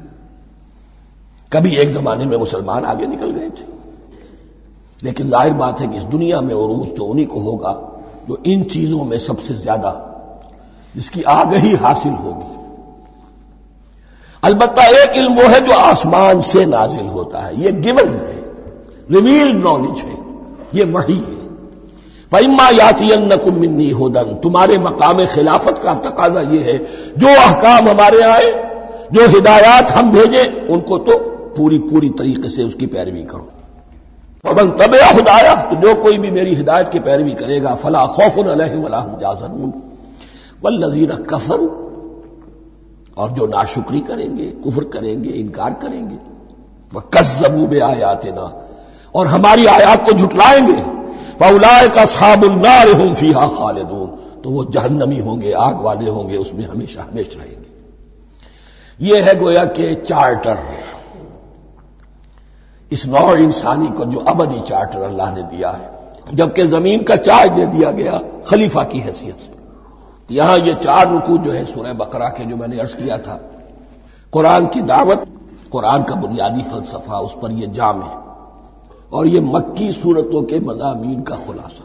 کبھی ایک زمانے میں مسلمان آگے نکل گئے تھے، لیکن ظاہر بات ہے کہ اس دنیا میں عروج تو انہی کو ہوگا جو ان چیزوں میں سب سے زیادہ جس کی آگہی حاصل ہوگی۔ البتہ ایک علم وہ ہے جو آسمان سے نازل ہوتا ہے، یہ گیون ہے، ریویلڈ نالج ہے، یہ وحی ہے۔ فَإِمَّا يَأْتِيَنَّكُم مِّنِّي هُدًى، تمہارے مقام خلافت کا تقاضا یہ ہے جو احکام ہمارے آئے، جو ہدایات ہم بھیجیں ان کو تو پوری طریقے سے اس کی پیروی کرو۔ وَمَن تَبِعَ هُدَايَ، تو جو کوئی بھی میری ہدایت کی پیروی کرے گا فَلَا خَوْفٌ عَلَيْهِمْ وَلَا هُمْ يَحْزَنُونَ وَالَّذِينَ كَفَرُوا، اور جو ناشکری کریں گے، کفر کریں گے، انکار کریں گے، وَكَذَّبُوا بِآيَاتِنَا، اور ہماری آیات کو جھٹلائیں گے، فَأُولَٰئِكَ أَصْحَابُ النَّارِ هُمْ فِيهَا خَالِدُونَ، تو وہ جہنمی ہوں گے، آگ والے ہوں گے، اس میں ہمیشہ رہیں گے۔ یہ ہے گویا کہ چارٹر، اس نوع انسانی کو جو ابدی چارٹر اللہ نے دیا ہے، جبکہ زمین کا چارج دے دیا گیا خلیفہ کی حیثیت سے۔ یہاں یہ 4 رکوع جو ہے سورہ بقرہ کے جو میں نے عرض کیا تھا، قرآن کی دعوت، قرآن کا بنیادی فلسفہ، اس پر یہ جام ہے، اور یہ مکی سورتوں کے مضامین کا خلاصہ۔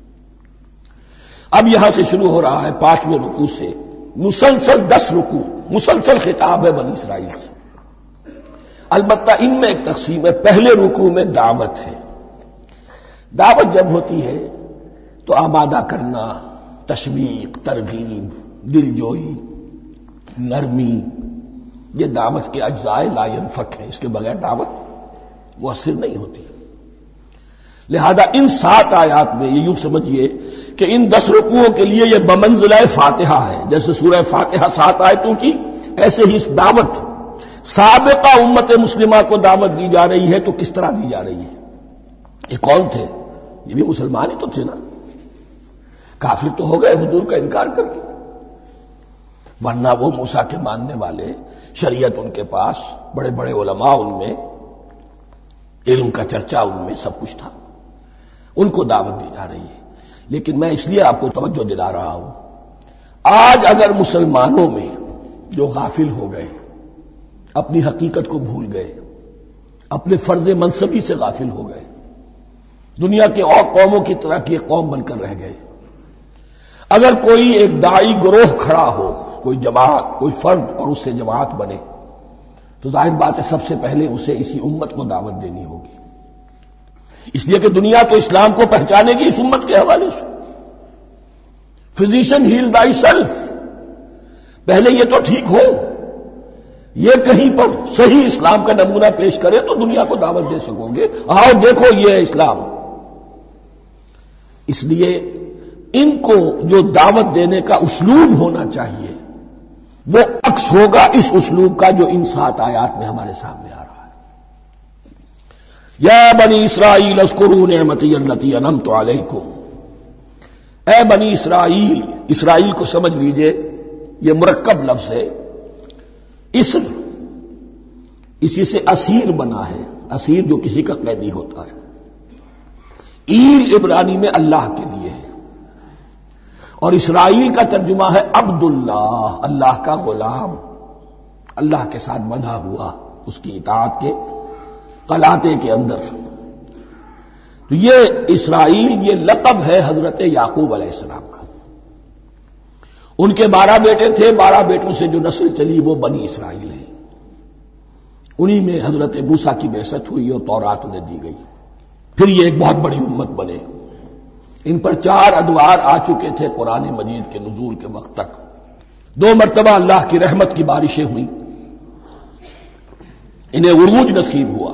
اب یہاں سے شروع ہو رہا ہے 5ویں رکوع سے مسلسل 10 رکوع، مسلسل خطاب ہے بنی اسرائیل سے۔ البتہ ان میں ایک تقسیم ہے، پہلے رکوع میں دعوت ہے۔ دعوت جب ہوتی ہے تو آمادہ کرنا، تشویق، ترغیب، دل جوئی، نرمی، یہ دعوت کے اجزاء لا ينفک ہیں، اس کے بغیر دعوت مؤثر نہیں ہوتی۔ لہذا ان 7 آیات میں یہ یوں سمجھیے کہ ان 10 رکوعوں کے لیے یہ بمنزلہ فاتحہ ہے، جیسے سورہ فاتحہ 7 آیتوں کی، ایسے ہی اس دعوت سابقہ امت مسلمہ کو دعوت دی جا رہی ہے۔ تو کس طرح دی جا رہی ہے؟ یہ کون تھے؟ یہ بھی مسلمان ہی تو تھے نا، کافر تو ہو گئے حضور کا انکار کر کے، ورنہ وہ موسیٰ کے ماننے والے، شریعت ان کے پاس، بڑے بڑے علماء ان میں، علم کا چرچا ان میں، سب کچھ تھا، ان کو دعوت دی جا رہی ہے۔ لیکن میں اس لیے آپ کو توجہ دلا رہا ہوں، آج اگر مسلمانوں میں جو غافل ہو گئے، اپنی حقیقت کو بھول گئے، اپنے فرض منصبی سے غافل ہو گئے، دنیا کے اور قوموں کی طرح کی ایک قوم بن کر رہ گئے، اگر کوئی ایک داعی گروہ کھڑا ہو، کوئی جماعت، کوئی فرد، اور اس سے جماعت بنے، تو ظاہر بات ہے سب سے پہلے اسے اسی امت کو دعوت دینی ہوگی، اس لیے کہ دنیا تو اسلام کو پہچانے گی اس امت کے حوالے سے۔ فزیشن ہیل بائی سیلف، پہلے یہ تو ٹھیک ہو، یہ کہیں پر صحیح اسلام کا نمونہ پیش کرے تو دنیا کو دعوت دے سکو گے، آؤ دیکھو یہ ہے اسلام۔ اس لیے ان کو جو دعوت دینے کا اسلوب ہونا چاہیے وہ عکس ہوگا اس اسلوب کا جو ان 7 آیات میں ہمارے سامنے آ رہا ہے۔ یا بنی اسرائیل اذکروا نعمتی التی انعمت علیکم، اے بنی اسرائیل، اسرائیل کو سمجھ لیجئے یہ مرکب لفظ ہے، اسر اسی سے اسیر بنا ہے، اسیر جو کسی کا قیدی ہوتا ہے، ایل عبرانی میں اللہ کے لیے ہے، اور اسرائیل کا ترجمہ ہے عبداللہ، اللہ کا غلام، اللہ کے ساتھ بندھا ہوا اس کی اطاعت کے قلاتے کے اندر۔ تو یہ اسرائیل یہ لقب ہے حضرت یعقوب علیہ السلام کا، ان کے 12 بیٹے تھے، 12 بیٹوں سے جو نسل چلی وہ بنی اسرائیل ہے، انہی میں حضرت موسیٰ کی بعثت ہوئی اور تورات انہیں دی گئی، پھر یہ ایک بہت بڑی امت بنے۔ ان پر 4 ادوار آ چکے تھے قرآن مجید کے نزول کے وقت تک، 2 مرتبہ اللہ کی رحمت کی بارشیں ہوئیں، انہیں عروج نصیب ہوا،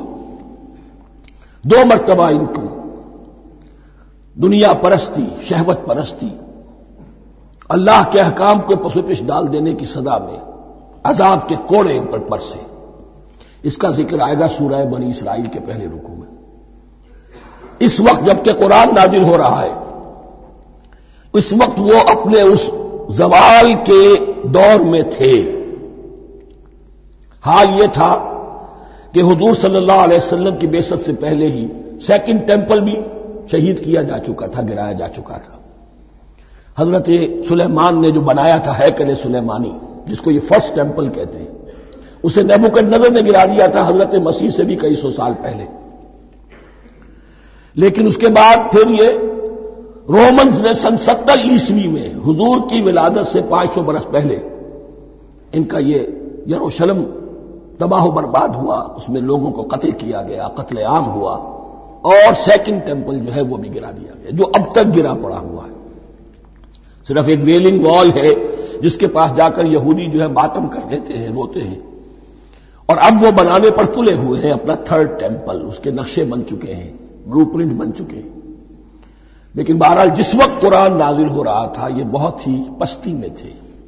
2 مرتبہ ان کو دنیا پرستی، شہوت پرستی، اللہ کے احکام کو پس پش ڈال دینے کی سزا میں عذاب کے کوڑے ان پر برسے۔ اس کا ذکر آئے گا سورہ بنی اسرائیل کے پہلے رکوع میں۔ اس وقت جب کہ قرآن نازل ہو رہا ہے، اس وقت وہ اپنے اس زوال کے دور میں تھے۔ حال یہ تھا کہ حضور صلی اللہ علیہ وسلم کی بعثت سے پہلے ہی 2nd ٹیمپل بھی شہید کیا جا چکا تھا، گرایا جا چکا تھا۔ حضرت سلیمان نے جو بنایا تھا ہیکل سلیمانی، جس کو یہ 1st ٹیمپل کہتے ہیں، اسے نیبوکدنضر نے گرا دیا تھا حضرت مسیح سے بھی کئی سو سال پہلے۔ لیکن اس کے بعد پھر یہ رومنز نے سن 70 عیسوی میں حضور کی ولادت سے 500 برس پہلے ان کا یہ یروشلم تباہ و برباد ہوا، اس میں لوگوں کو قتل کیا گیا، قتل عام ہوا، اور 2nd ٹیمپل جو ہے وہ بھی گرا دیا گیا، جو اب تک گرا پڑا ہوا ہے۔ صرف ایک ویلنگ وال ہے جس کے پاس جا کر یہودی جو ہے ماتم کر لیتے ہیں، روتے ہیں، اور اب وہ بنانے پر تلے ہوئے ہیں اپنا 3rd ٹیمپل، اس کے نقشے بن چکے ہیں، بلو پرنٹ بن چکے ہیں۔ لیکن بہرحال جس وقت قرآن نازل ہو رہا تھا یہ بہت ہی پستی میں تھے۔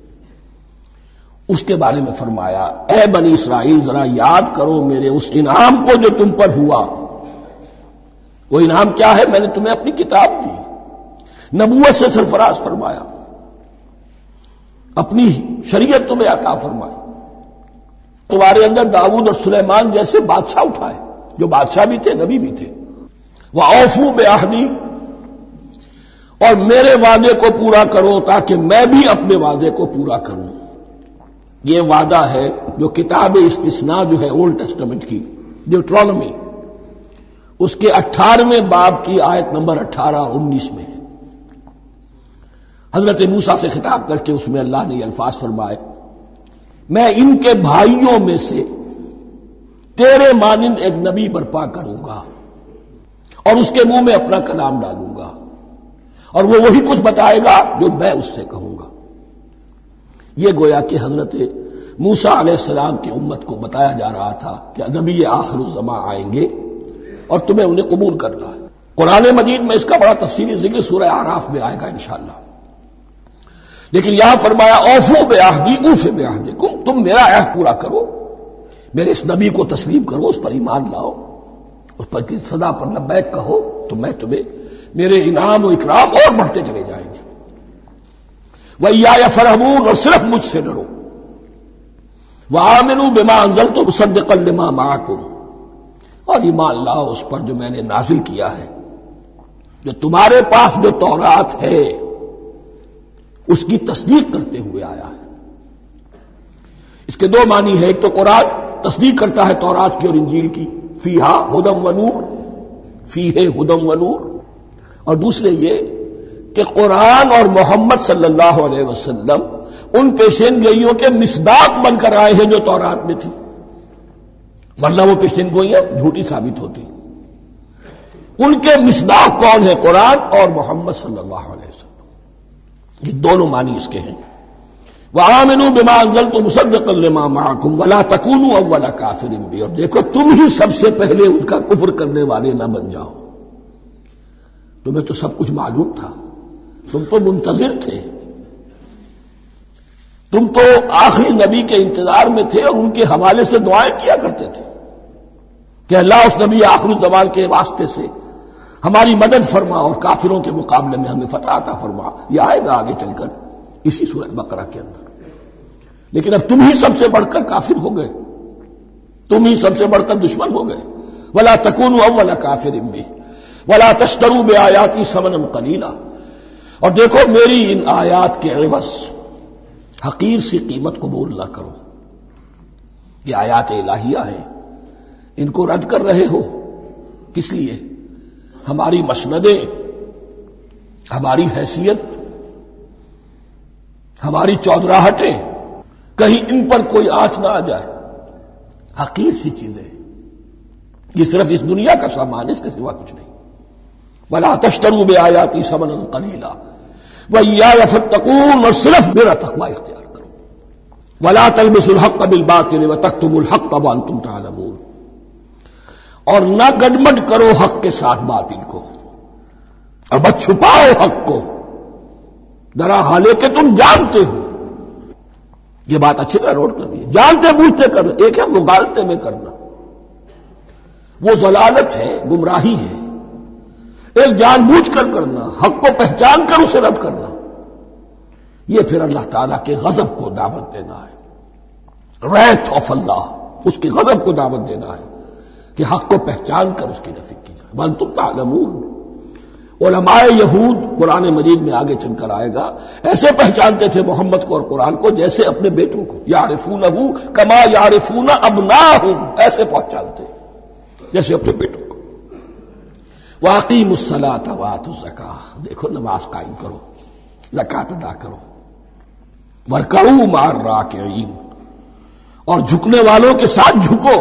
اس کے بارے میں فرمایا، اے بنی اسرائیل ذرا یاد کرو میرے اس انعام کو جو تم پر ہوا۔ وہ انعام کیا ہے؟ میں نے تمہیں اپنی کتاب دی، نبوت سے سرفراز فرمایا، اپنی شریعت تمہیں عطا فرمائی، تمہارے اندر داؤد اور سلیمان جیسے بادشاہ اٹھائے، جو بادشاہ بھی تھے، نبی بھی تھے۔ وَأَوْفُوا بِعَهْدِي، اور میرے وعدے کو پورا کرو تاکہ میں بھی اپنے وعدے کو پورا کروں۔ یہ وعدہ ہے جو کتاب استثناء جو ہے اولڈ ٹیسٹمنٹ کی، ڈیوٹرانومی، اس کے 18ویں باب کی آیت نمبر 18 اور 19 میں ہے۔ حضرت موسیٰ سے خطاب کر کے اس میں اللہ نے یہ الفاظ فرمائے، میں ان کے بھائیوں میں سے تیرے مانند ایک نبی برپا کروں گا اور اس کے منہ میں اپنا کلام ڈالوں گا اور وہ وہی کچھ بتائے گا جو میں اس سے کہوں گا۔ یہ گویا کہ حضرت موسیٰ علیہ السلام کی امت کو بتایا جا رہا تھا کہ نبی آخر الزمان آئیں گے اور تمہیں انہیں قبول کرنا ہے۔ قرآن مجید میں اس کا بڑا تفصیلی ذکر سورہ اعراف میں آئے گا انشاءاللہ، لیکن یہاں فرمایا اوفو بعہدی اوف بعہدکم، تم میرا عہد پورا کرو، میرے اس نبی کو تسلیم کرو، اس پر ایمان لاؤ، اس پر کی صدا پر لبیک کہو تو میں تمہیں میرے انعام و اکرام اور بڑھتے چلے جائیں گے۔ وَإِيَّايَ فَارْهَبُونْ، اور صرف مجھ سے ڈرو۔ وَآمِنُوا بِمَا أَنزَلْتُ مُصَدِّقًا لِمَا مَعَكُمْ، اور ایمان لاؤ اس پر جو میں نے نازل کیا ہے، جو تمہارے پاس جو تورات ہے اس کی تصدیق کرتے ہوئے آیا ہے۔ اس کے دو معنی ہے، ایک تو قرآن تصدیق کرتا ہے تورات کی اور انجیل کی، فیہا ہدی و نور، فیہ ہدی و نور، اور دوسرے یہ کہ قرآن اور محمد صلی اللہ علیہ وسلم ان پیشین گوئیوں کے مصداق بن کر آئے ہیں جو تورات میں تھی، ورنہ وہ پیشین گوئیاں جھوٹی ثابت ہوتی۔ ان کے مصداق کون ہے؟ قرآن اور محمد صلی اللہ علیہ وسلم، یہ دونوں معنی اس کے ہیں۔ وَآمِنُوا بِمَا أَنزَلْتُ مُصَدِّقًا لِمَا مَعَكُمْ وَلَا تَكُونُوا أَوَّلَ كَافِرٍ بِهِ، اور دیکھو تم ہی سب سے پہلے ان کا کفر کرنے والے نہ بن جاؤ۔ تمہیں تو سب کچھ معلوم تھا، تم تو منتظر تھے، تم تو آخری نبی کے انتظار میں تھے اور ان کے حوالے سے دعائیں کیا کرتے تھے کہ اللہ اس نبی آخری زمان کے واسطے سے ہماری مدد فرما اور کافروں کے مقابلے میں ہمیں فتح عطا فرما۔ یہ آئے گا آگے چل کر اسی سورہ بقرہ کے اندر۔ لیکن اب تم ہی سب سے بڑھ کر کافر ہو گئے، تم ہی سب سے بڑھ کر دشمن ہو گئے۔ وَلَا تَكُونُوا أَوَّلَ كَافِرٍ بِهِ وَلَا تَشْتَرُوا بِآيَاتِي ثَمَنًا قَلِيلًا، اور دیکھو میری ان آیات کے عوض حقیر سی قیمت قبول نہ کرو۔ یہ آیات الہیہ ہیں، ان کو رد کر رہے ہو کس لیے؟ ہماری مسندیں، ہماری حیثیت، ہماری چودراہٹیں، کہیں ان پر کوئی آنچ نہ آ جائے۔ حقیر سی چیزیں، یہ صرف اس دنیا کا سامان، اس کے سوا کچھ نہیں۔ وَلَا تَشْتَرُوا بِآيَاتِي ثَمَنًا قَلِيلًا وَإِيَّايَ فَاتَّقُونِ، اور صرف میرا تقوی اختیار کرو۔ وَلَا تَلْبِسُوا الْحَقَّ بِالْبَاطِلِ وَتَكْتُمُوا الْحَقَّ وَأَنْتُمْ تَعْلَمُونَ، اور نہ گڈمڈ کرو حق کے ساتھ باطل کو، اور مت چھپاؤ حق کو، ذرا حالے کہ تم جانتے ہو۔ یہ بات اچھی طرح نوٹ کر دیجیے، جانتے بوجھتے کرنا، ایک ہے مغالطے میں کرنا، وہ ضلالت ہے، گمراہی ہے۔ ایک جان بوجھ کر کرنا، حق کو پہچان کر اسے رد کرنا، یہ پھر اللہ تعالیٰ کے غضب کو دعوت دینا ہے۔ ریت آف اللہ، اس کی غضب کو دعوت دینا ہے کہ حق کو پہچان کر اس کی نفی کی جائے۔ وَأَنْتُمْ تَعْلَمُونَ، علماء یہود قرآن مجید میں آگے چل کر آئے گا، ایسے پہچانتے تھے محمد کو اور قرآن کو جیسے اپنے بیٹوں کو، یعرفونہ کما یعرفون ابناہم، ایسے پہچانتے جیسے اپنے بیٹوں کو۔ وَأَقِیمُوا الصَّلَاةَ وَآتُوا الزَّکَاةَ، دیکھو نماز قائم کرو، زکوٰۃ ادا کرو۔ وَارْکَعُوا مَعَ الرَّاکِعِینَ، اور جھکنے والوں کے ساتھ جھکو۔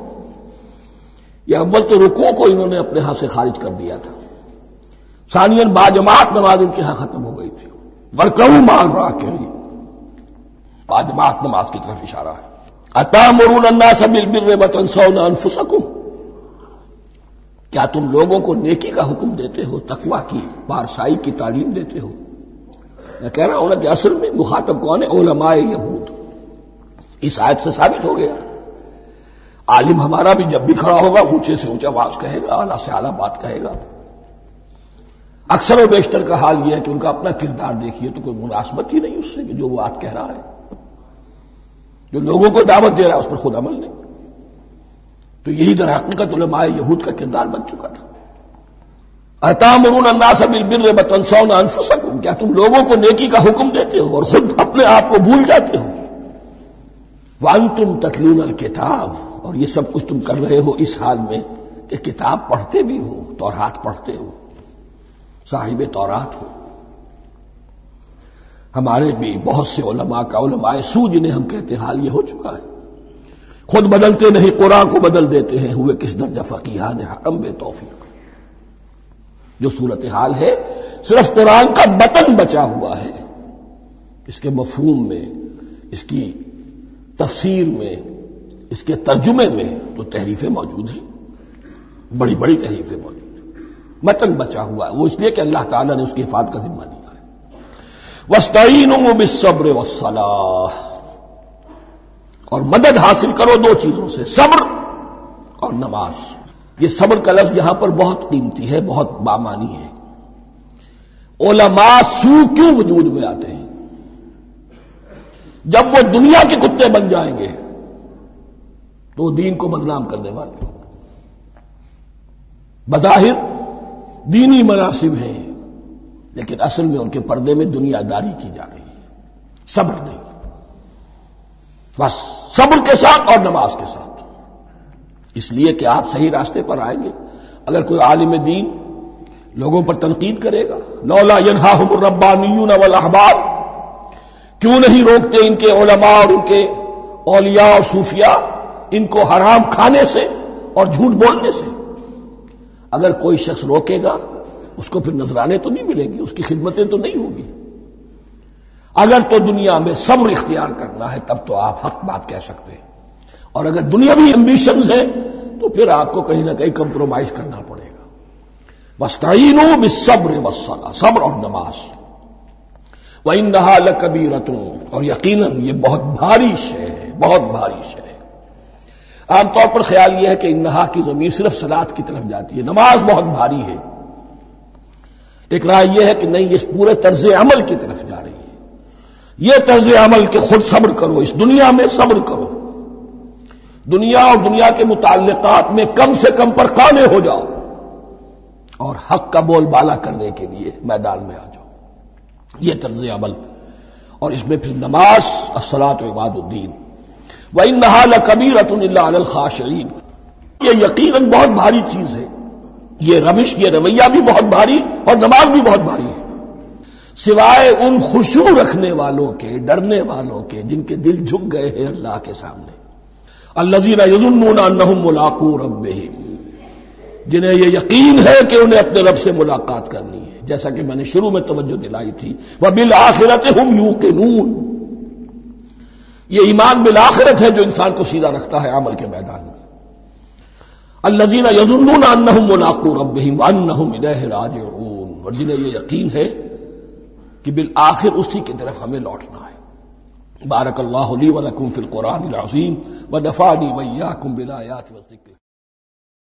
یہ اول تو رکوع کو انہوں نے اپنے ہاں سے خارج کر دیا تھا، ثانیاً باجماعت نماز ان کے ہاں ختم ہو گئی تھی۔ وَارْکَعُوا مَعَ الرَّاکِعِینَ، باجماعت نماز کی طرف اشارہ ہے۔ أَتَأْمُرُونَ النَّاسَ بِالْبِرِّ وَتَنْسَوْنَ أَنفُسَكُمْ، کیا تم لوگوں کو نیکی کا حکم دیتے ہو، تقوی کی، پارسائی کی تعلیم دیتے ہو؟ میں کہہ رہا ہوں نا کہ اصل میں مخاطب کون ہے؟ علماء یہود۔ اس آیت سے ثابت ہو گیا عالم ہمارا بھی جب بھی کھڑا ہوگا اونچے سے اونچا آواز کہے گا، اعلیٰ سے اعلیٰ بات کہے گا۔ اکثر و بیشتر کا حال یہ ہے کہ ان کا اپنا کردار دیکھیے تو کوئی مناسبت ہی نہیں اس سے کہ جو وہ بات کہہ رہا ہے، جو لوگوں کو دعوت دے رہا ہے اس پر خود عمل نہیں۔ تو یہی در حقیقت علماء یہود کا کردار بن چکا تھا۔ أَتَأْمُرُونَ النَّاسَ بِالْبِرِّ وَتَنْسَوْنَ أَنفُسَكُمْ، کیا تم لوگوں کو نیکی کا حکم دیتے ہو اور خود اپنے آپ کو بھول جاتے ہو؟ وَأَنْتُمْ تَتْلُونَ الْكِتَابَ، اور یہ سب کچھ تم کر رہے ہو اس حال میں کہ کتاب پڑھتے بھی ہو، تورات پڑھتے ہو، صاحب تورات ہو. ہمارے بھی بہت سے علماء کا علماء سو جنہیں ہم کہتے ہیں حال یہ ہو چکا ہے، خود بدلتے نہیں قرآن کو بدل دیتے ہیں. ہوئے کس درجہ فقیہان حکم بے توفیق. جو صورتحال ہے صرف قرآن کا متن بچا ہوا ہے، اس کے مفہوم میں، اس کی تفسیر میں، اس کے ترجمے میں تو تحریفیں موجود ہیں، بڑی بڑی تحریفیں موجود ہیں. متن بچا ہوا ہے، وہ اس لیے کہ اللہ تعالیٰ نے اس کی حفاظت کا ذمہ لیا ہے. وَاسْتَعِینُوا بِالصَّبْرِ وَالصَّلَاةِ، اور مدد حاصل کرو دو چیزوں سے، صبر اور نماز. یہ صبر کا لفظ یہاں پر بہت قیمتی ہے، بہت بامانی ہے. علماء سو کیوں وجود میں آتے ہیں؟ جب وہ دنیا کے کتے بن جائیں گے تو وہ دین کو بدنام کرنے والے ہوں گے. بظاہر دینی مناسب ہیں لیکن اصل میں ان کے پردے میں دنیا داری کی جا رہی ہے، صبر نہیں. بس صبر کے ساتھ اور نماز کے ساتھ، اس لیے کہ آپ صحیح راستے پر آئیں گے. اگر کوئی عالم دین لوگوں پر تنقید کرے گا، لولا ینہاہم الربانیون والاحبار، کیوں نہیں روکتے ان کے علماء اور ان کے اولیاء اور صوفیاء ان کو حرام کھانے سے اور جھوٹ بولنے سے؟ اگر کوئی شخص روکے گا اس کو پھر نذرانے تو نہیں ملیں گی، اس کی خدمتیں تو نہیں ہوگی. اگر تو دنیا میں صبر اختیار کرنا ہے تب تو آپ حق بات کہہ سکتے ہیں، اور اگر دنیاوی ایمبیشنز ہیں تو پھر آپ کو کہیں نہ کہیں کمپرومائز کرنا پڑے گا. وَاسْتَعِینُوا بِالصَّبْرِ وَالصَّلَاةِ، صبر اور نماز. وَإِنَّهَا لَكَبِیرَةٌ، اور یقیناً یہ بہت بھاری شے ہے، بہت بھاری شے ہے. عام طور پر خیال یہ ہے کہ انہا کی ضمیر صرف صلاۃ کی طرف جاتی ہے، نماز بہت بھاری ہے. ایک رائے یہ ہے کہ نہیں، یہ پورے طرز عمل کی طرف جا رہی ہے. یہ طرز عمل کہ خود صبر کرو، اس دنیا میں صبر کرو، دنیا اور دنیا کے متعلقات میں کم سے کم پر قانے ہو جاؤ اور حق کا بول بالا کرنے کے لیے میدان میں آ جاؤ. یہ طرز عمل، اور اس میں پھر نماز، الصلاۃ عماد الدین. وَإِنَّهَا لَكَبِيرَةٌ إِلَّا عَلَى الْخَاشِعِينَ، یہ یقیناً بہت بھاری چیز ہے. یہ روش، یہ رویہ بھی بہت بھاری اور نماز بھی بہت بھاری ہے، سوائے ان خشوع رکھنے والوں کے، ڈرنے والوں کے جن کے دل جھک گئے ہیں اللہ کے سامنے. الذین یظنون انہم ملاقو ربہم، جنہیں یہ یقین ہے کہ انہیں اپنے رب سے ملاقات کرنی ہے، جیسا کہ میں نے شروع میں توجہ دلائی تھی. وبالآخرۃ ہم یوقنون، یہ ایمان بالآخرت ہے جو انسان کو سیدھا رکھتا ہے عمل کے میدان میں. الذین یظنون انہم ملاقو ربہم وانہم الیہ راجعون، اور جنہیں یہ یقین ہے کہ بالآخر اسی کی طرف ہمیں لوٹنا ہے. بارک اللہ لی ولکم فی القرآن العظیم ونفعنی وإیاکم بالآیات والذکر